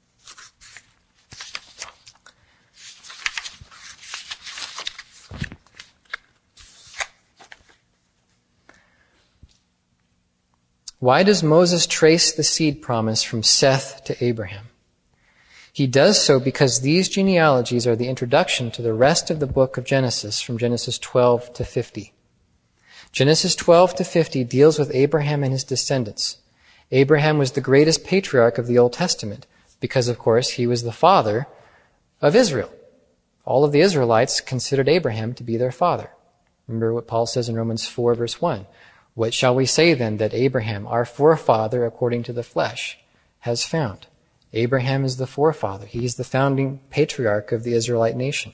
Why does Moses trace the seed promise from Seth to Abraham? He does so because these genealogies are the introduction to the rest of the book of Genesis from Genesis twelve to fifty. Genesis twelve to fifty deals with Abraham and his descendants. Abraham was the greatest patriarch of the Old Testament because, of course, he was the father of Israel. All of the Israelites considered Abraham to be their father. Remember what Paul says in Romans four, verse one. What shall we say then that Abraham, our forefather according to the flesh, has found? Abraham is the forefather. He is the founding patriarch of the Israelite nation.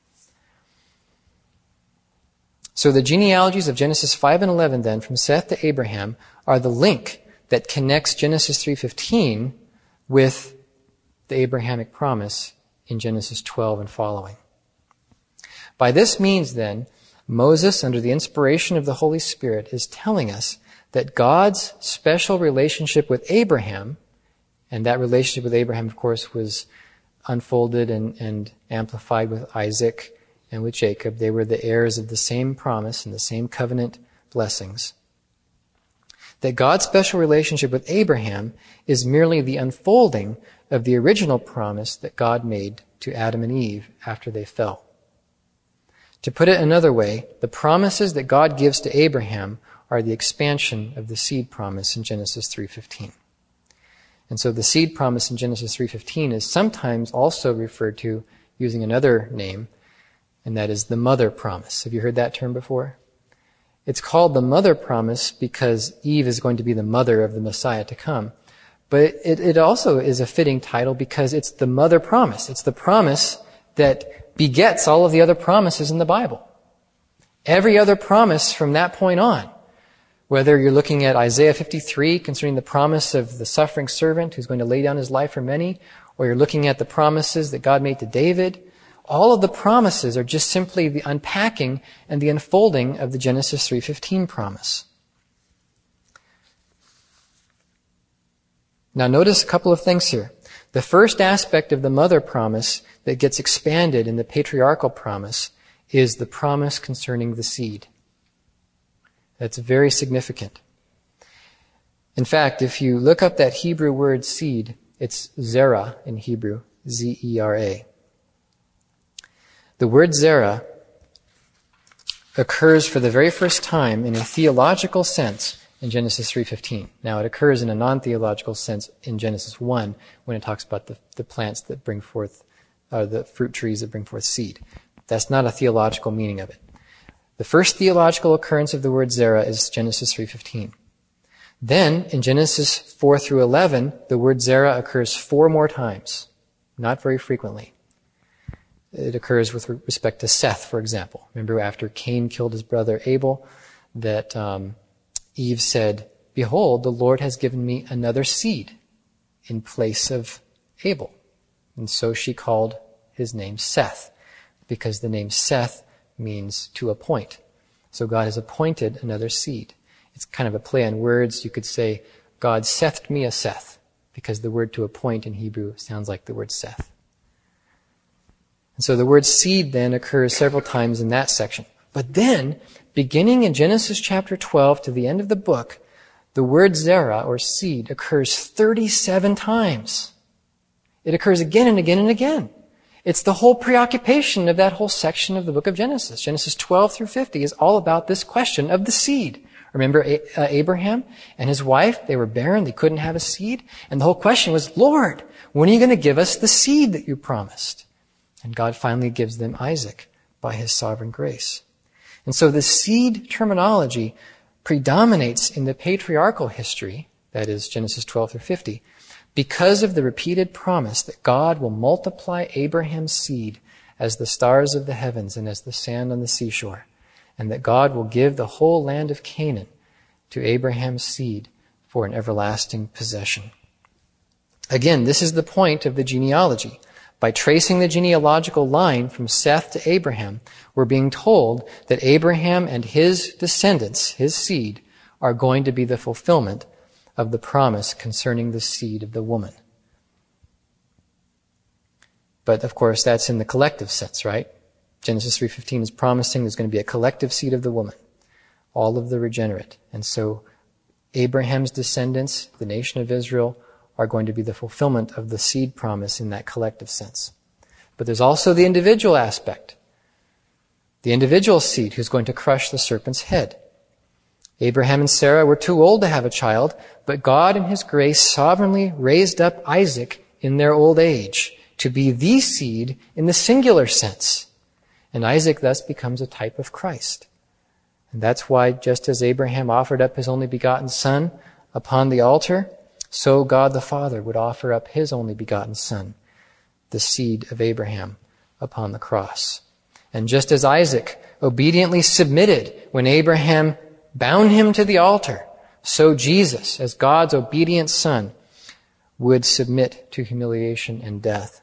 So the genealogies of Genesis five and eleven then, from Seth to Abraham, are the link that connects Genesis three fifteen with the Abrahamic promise in Genesis twelve and following. By this means then, Moses, under the inspiration of the Holy Spirit, is telling us that God's special relationship with Abraham, and that relationship with Abraham, of course, was unfolded and, and amplified with Isaac and with Jacob. They were the heirs of the same promise and the same covenant blessings. That God's special relationship with Abraham is merely the unfolding of the original promise that God made to Adam and Eve after they fell. To put it another way, the promises that God gives to Abraham are the expansion of the seed promise in Genesis three fifteen. And so the seed promise in Genesis three fifteen is sometimes also referred to using another name, and that is the mother promise. Have you heard that term before? It's called the mother promise because Eve is going to be the mother of the Messiah to come. But it, it also is a fitting title because it's the mother promise. It's the promise that begets all of the other promises in the Bible. Every other promise from that point on, whether you're looking at Isaiah fifty-three concerning the promise of the suffering servant who's going to lay down his life for many, or you're looking at the promises that God made to David, all of the promises are just simply the unpacking and the unfolding of the Genesis three fifteen promise. Now notice a couple of things here. The first aspect of the mother promise that gets expanded in the patriarchal promise is the promise concerning the seed. That's very significant. In fact, if you look up that Hebrew word seed, It's Zerah in Hebrew, Z E R A. The word Zerah occurs for the very first time in a theological sense in Genesis three fifteen. Now, it occurs in a non-theological sense in Genesis one when it talks about the, the plants that bring forth, uh, the fruit trees that bring forth seed. That's not a theological meaning of it. The first theological occurrence of the word Zerah is Genesis three fifteen. Then, in Genesis four through eleven, the word Zerah occurs four more times, not very frequently. It occurs with respect to Seth, for example. Remember after Cain killed his brother Abel, that um, Eve said, "Behold, the Lord has given me another seed in place of Abel." And so she called his name Seth, because the name Seth means to appoint. So God has appointed another seed. It's kind of a play on words. You could say, God sethed me a Seth, because the word to appoint in Hebrew sounds like the word Seth. And so the word seed then occurs several times in that section. But then, beginning in Genesis chapter twelve to the end of the book, the word Zerah, or seed, occurs thirty-seven times. It occurs again and again and again. It's the whole preoccupation of that whole section of the book of Genesis. Genesis twelve through fifty is all about this question of the seed. Remember uh, Abraham and his wife? They were barren. They couldn't have a seed. And the whole question was, Lord, when are you going to give us the seed that you promised? And God finally gives them Isaac by his sovereign grace. And so the seed terminology predominates in the patriarchal history, that is Genesis twelve through fifty, because of the repeated promise that God will multiply Abraham's seed as the stars of the heavens and as the sand on the seashore, and that God will give the whole land of Canaan to Abraham's seed for an everlasting possession. Again, this is the point of the genealogy. By tracing the genealogical line from Seth to Abraham, we're being told that Abraham and his descendants, his seed, are going to be the fulfillment of the promise concerning the seed of the woman. But of course, that's in the collective sense, right? Genesis three fifteen is promising there's going to be a collective seed of the woman, all of the regenerate. And so Abraham's descendants, the nation of Israel, are going to be the fulfillment of the seed promise in that collective sense. But there's also the individual aspect. The individual seed who's going to crush the serpent's head. Abraham and Sarah were too old to have a child, but God in his grace sovereignly raised up Isaac in their old age to be the seed in the singular sense. And Isaac thus becomes a type of Christ. And that's why just as Abraham offered up his only begotten son upon the altar, so God the Father would offer up his only begotten Son, the seed of Abraham, upon the cross. And just as Isaac obediently submitted when Abraham bound him to the altar, so Jesus, as God's obedient Son, would submit to humiliation and death.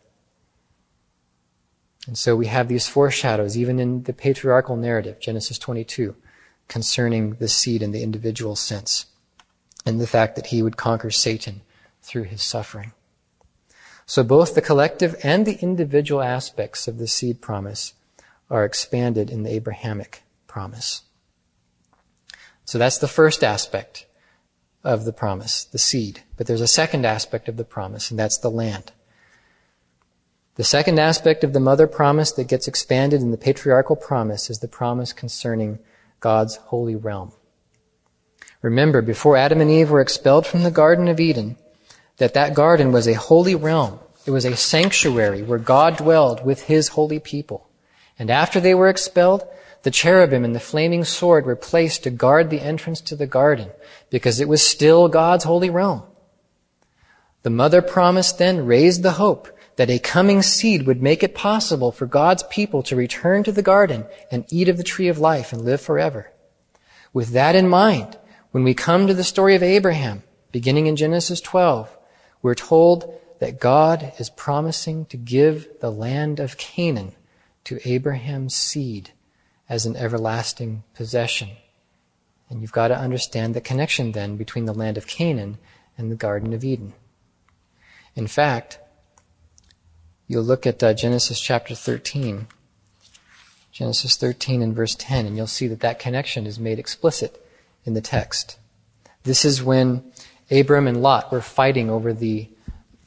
And so we have these foreshadows, even in the patriarchal narrative, Genesis twenty-two, concerning the seed in the individual sense, and the fact that he would conquer Satan through his suffering. So both the collective and the individual aspects of the seed promise are expanded in the Abrahamic promise. So that's the first aspect of the promise, the seed. But there's a second aspect of the promise, and that's the land. The second aspect of the mother promise that gets expanded in the patriarchal promise is the promise concerning God's holy realm. Remember, before Adam and Eve were expelled from the Garden of Eden, that that garden was a holy realm. It was a sanctuary where God dwelled with his holy people. And after they were expelled, the cherubim and the flaming sword were placed to guard the entrance to the garden, because it was still God's holy realm. The mother promise then raised the hope that a coming seed would make it possible for God's people to return to the garden and eat of the tree of life and live forever. With that in mind, when we come to the story of Abraham, beginning in Genesis twelve, we're told that God is promising to give the land of Canaan to Abraham's seed as an everlasting possession. And you've got to understand the connection then between the land of Canaan and the Garden of Eden. In fact, you'll look at uh, Genesis chapter thirteen, Genesis thirteen and verse ten, and you'll see that that connection is made explicit in the text. This is when Abram and Lot were fighting over the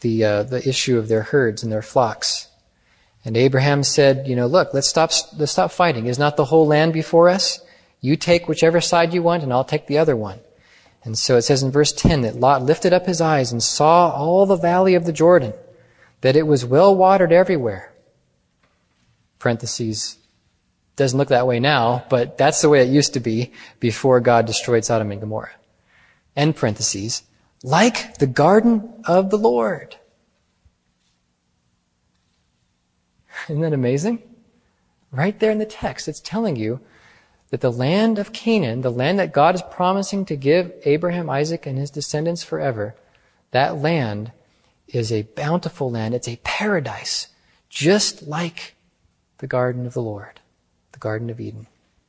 the uh, the issue of their herds and their flocks. And Abraham said, you know, look, let's stop let's stop fighting. Is not the whole land before us? You take whichever side you want, and I'll take the other one. And so it says in verse ten that Lot lifted up his eyes and saw all the valley of the Jordan, that it was well watered everywhere. Parentheses, doesn't look that way now, but that's the way it used to be before God destroyed Sodom and Gomorrah. End parentheses, like the garden of the Lord. Isn't that amazing? Right there in the text, it's telling you that the land of Canaan, the land that God is promising to give Abraham, Isaac, and his descendants forever, that land is a bountiful land. It's a paradise, just like the garden of the Lord, the Garden of Eden.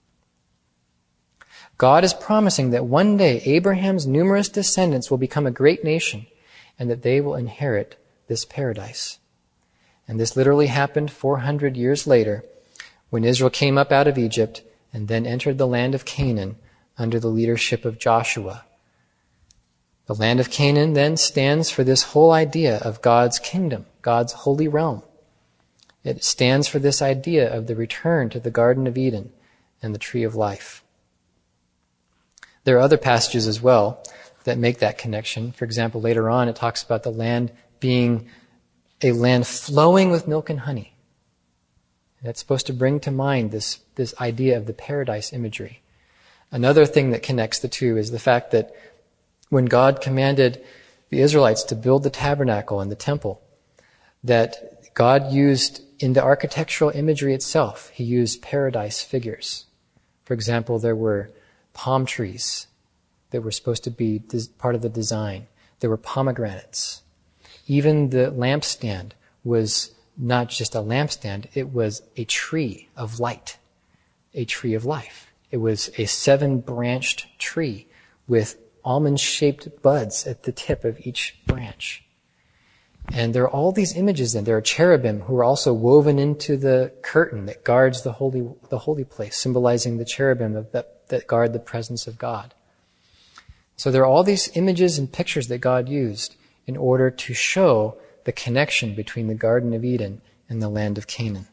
God is promising that one day Abraham's numerous descendants will become a great nation and that they will inherit this paradise. And this literally happened four hundred years later when Israel came up out of Egypt and then entered the land of Canaan under the leadership of Joshua. The land of Canaan then stands for this whole idea of God's kingdom, God's holy realm. It stands for this idea of the return to the Garden of Eden and the tree of life. There are other passages as well that make that connection. For example, later on it talks about the land being a land flowing with milk and honey. That's supposed to bring to mind this, this idea of the paradise imagery. Another thing that connects the two is the fact that when God commanded the Israelites to build the tabernacle and the temple, that God used in the architectural imagery itself, he used paradise figures. For example, there were palm trees that were supposed to be part of the design. There were pomegranates. Even the lampstand was not just a lampstand, it was a tree of light, a tree of life. It was a seven-branched tree with almond-shaped buds at the tip of each branch. And there are all these images in there. Are cherubim who are also woven into the curtain that guards the holy the holy place, symbolizing the cherubim of that, that guard the presence of God. So there are all these images and pictures that God used in order to show the connection between the Garden of Eden and the land of Canaan.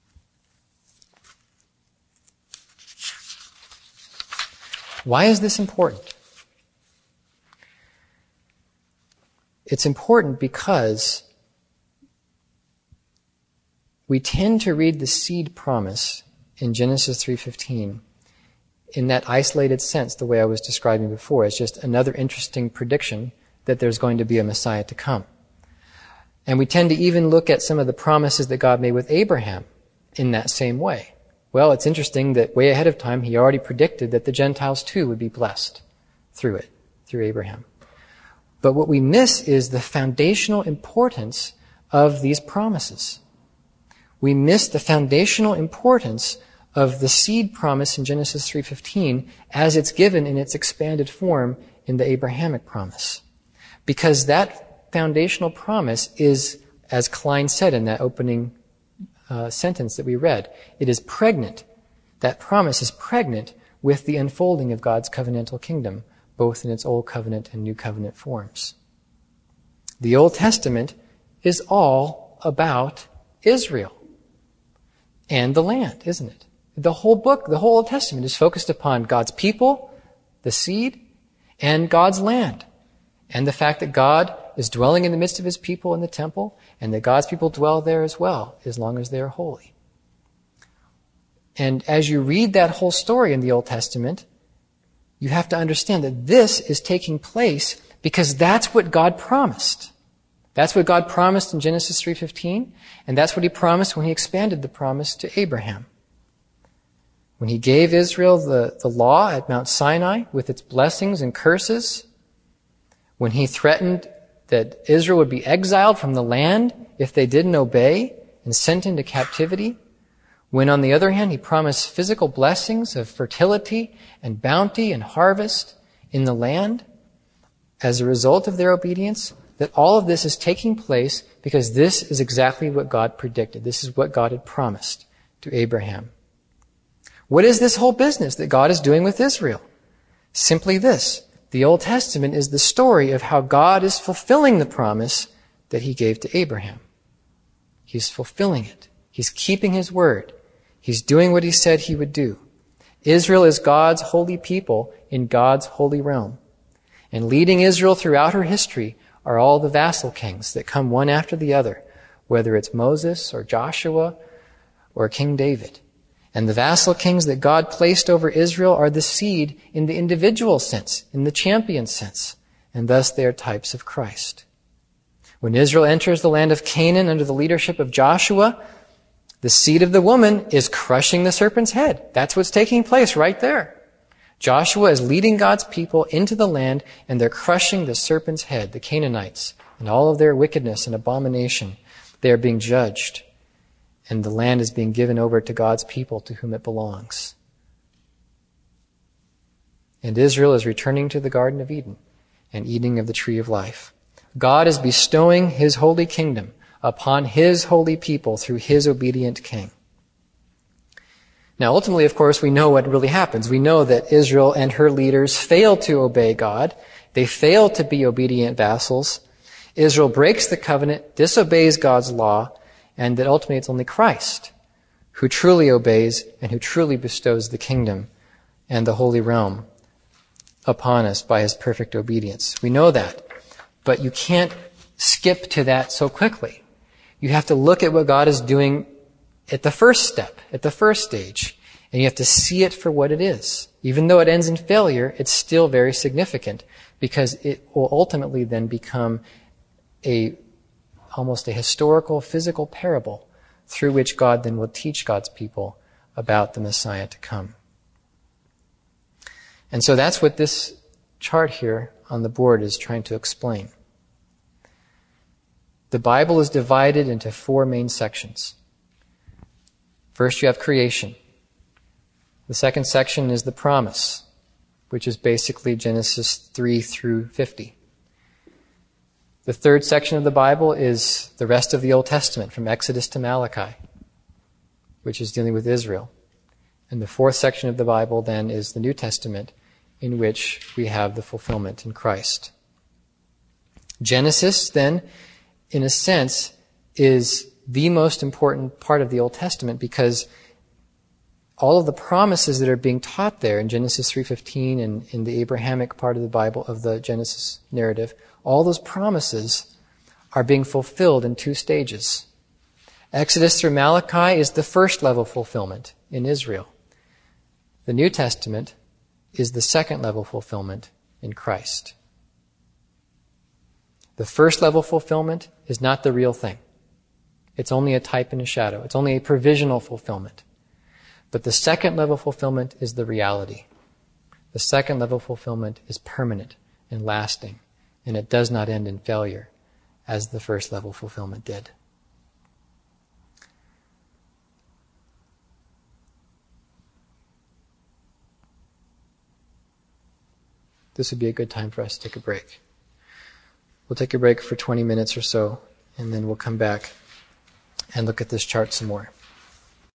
Why is this important? It's important because we tend to read the seed promise in Genesis three fifteen in that isolated sense, the way I was describing before, as just another interesting prediction that there's going to be a Messiah to come. And we tend to even look at some of the promises that God made with Abraham in that same way. Well, it's interesting that way ahead of time, he already predicted that the Gentiles too would be blessed through it, through Abraham. But what we miss is the foundational importance of these promises. We miss the foundational importance of the seed promise in Genesis three fifteen as it's given in its expanded form in the Abrahamic promise. Because that foundational promise is, as Klein said in that opening uh, sentence that we read, it is pregnant. That promise is pregnant with the unfolding of God's covenantal kingdom, both in its Old Covenant and New Covenant forms. The Old Testament is all about Israel and the land, isn't it? The whole book, the whole Old Testament is focused upon God's people, the seed, and God's land. And the fact that God is dwelling in the midst of his people in the temple, and that God's people dwell there as well, as long as they are holy. And as you read that whole story in the Old Testament, you have to understand that this is taking place because that's what God promised. That's what God promised in Genesis three fifteen, and that's what he promised when he expanded the promise to Abraham. When he gave Israel the, the law at Mount Sinai with its blessings and curses, when he threatened that Israel would be exiled from the land if they didn't obey and sent into captivity, when on the other hand he promised physical blessings of fertility and bounty and harvest in the land as a result of their obedience, that all of this is taking place because this is exactly what God predicted. This is what God had promised to Abraham. What is this whole business that God is doing with Israel? Simply this. The Old Testament is the story of how God is fulfilling the promise that he gave to Abraham. He's fulfilling it. He's keeping his word. He's doing what he said he would do. Israel is God's holy people in God's holy realm. And leading Israel throughout her history are all the vassal kings that come one after the other, whether it's Moses or Joshua or King David. And the vassal kings that God placed over Israel are the seed in the individual sense, in the champion sense, and thus they are types of Christ. When Israel enters the land of Canaan under the leadership of Joshua, the seed of the woman is crushing the serpent's head. That's what's taking place right there. Joshua is leading God's people into the land, and they're crushing the serpent's head, the Canaanites, and all of their wickedness and abomination. They are being judged, and the land is being given over to God's people to whom it belongs. And Israel is returning to the Garden of Eden and eating of the tree of life. God is bestowing his holy kingdom upon his holy people through his obedient king. Now, ultimately, of course, we know what really happens. We know that Israel and her leaders fail to obey God. They fail to be obedient vassals. Israel breaks the covenant, disobeys God's law, and that ultimately it's only Christ who truly obeys and who truly bestows the kingdom and the holy realm upon us by his perfect obedience. We know that. But you can't skip to that so quickly. You have to look at what God is doing at the first step, at the first stage, and you have to see it for what it is. Even though it ends in failure, it's still very significant because it will ultimately then become a almost a historical, physical parable through which God then will teach God's people about the Messiah to come. And so that's what this chart here on the board is trying to explain. The Bible is divided into four main sections. First, you have creation. The second section is the promise, which is basically Genesis three through fifty. The third section of the Bible is the rest of the Old Testament, from Exodus to Malachi, which is dealing with Israel. And the fourth section of the Bible then is the New Testament, in which we have the fulfillment in Christ. Genesis, then, in a sense, is the most important part of the Old Testament because all of the promises that are being taught there in Genesis three fifteen and in the Abrahamic part of the Bible, of the Genesis narrative, all those promises are being fulfilled in two stages. Exodus through Malachi is the first level fulfillment in Israel. The New Testament is the second level fulfillment in Christ. The first level fulfillment is not the real thing. It's only a type and a shadow. It's only a provisional fulfillment. But the second level fulfillment is the reality. The second level fulfillment is permanent and lasting, and it does not end in failure, as the first level fulfillment did. This would be a good time for us to take a break. We'll take a break for twenty minutes or so, and then we'll come back and look at this chart some more.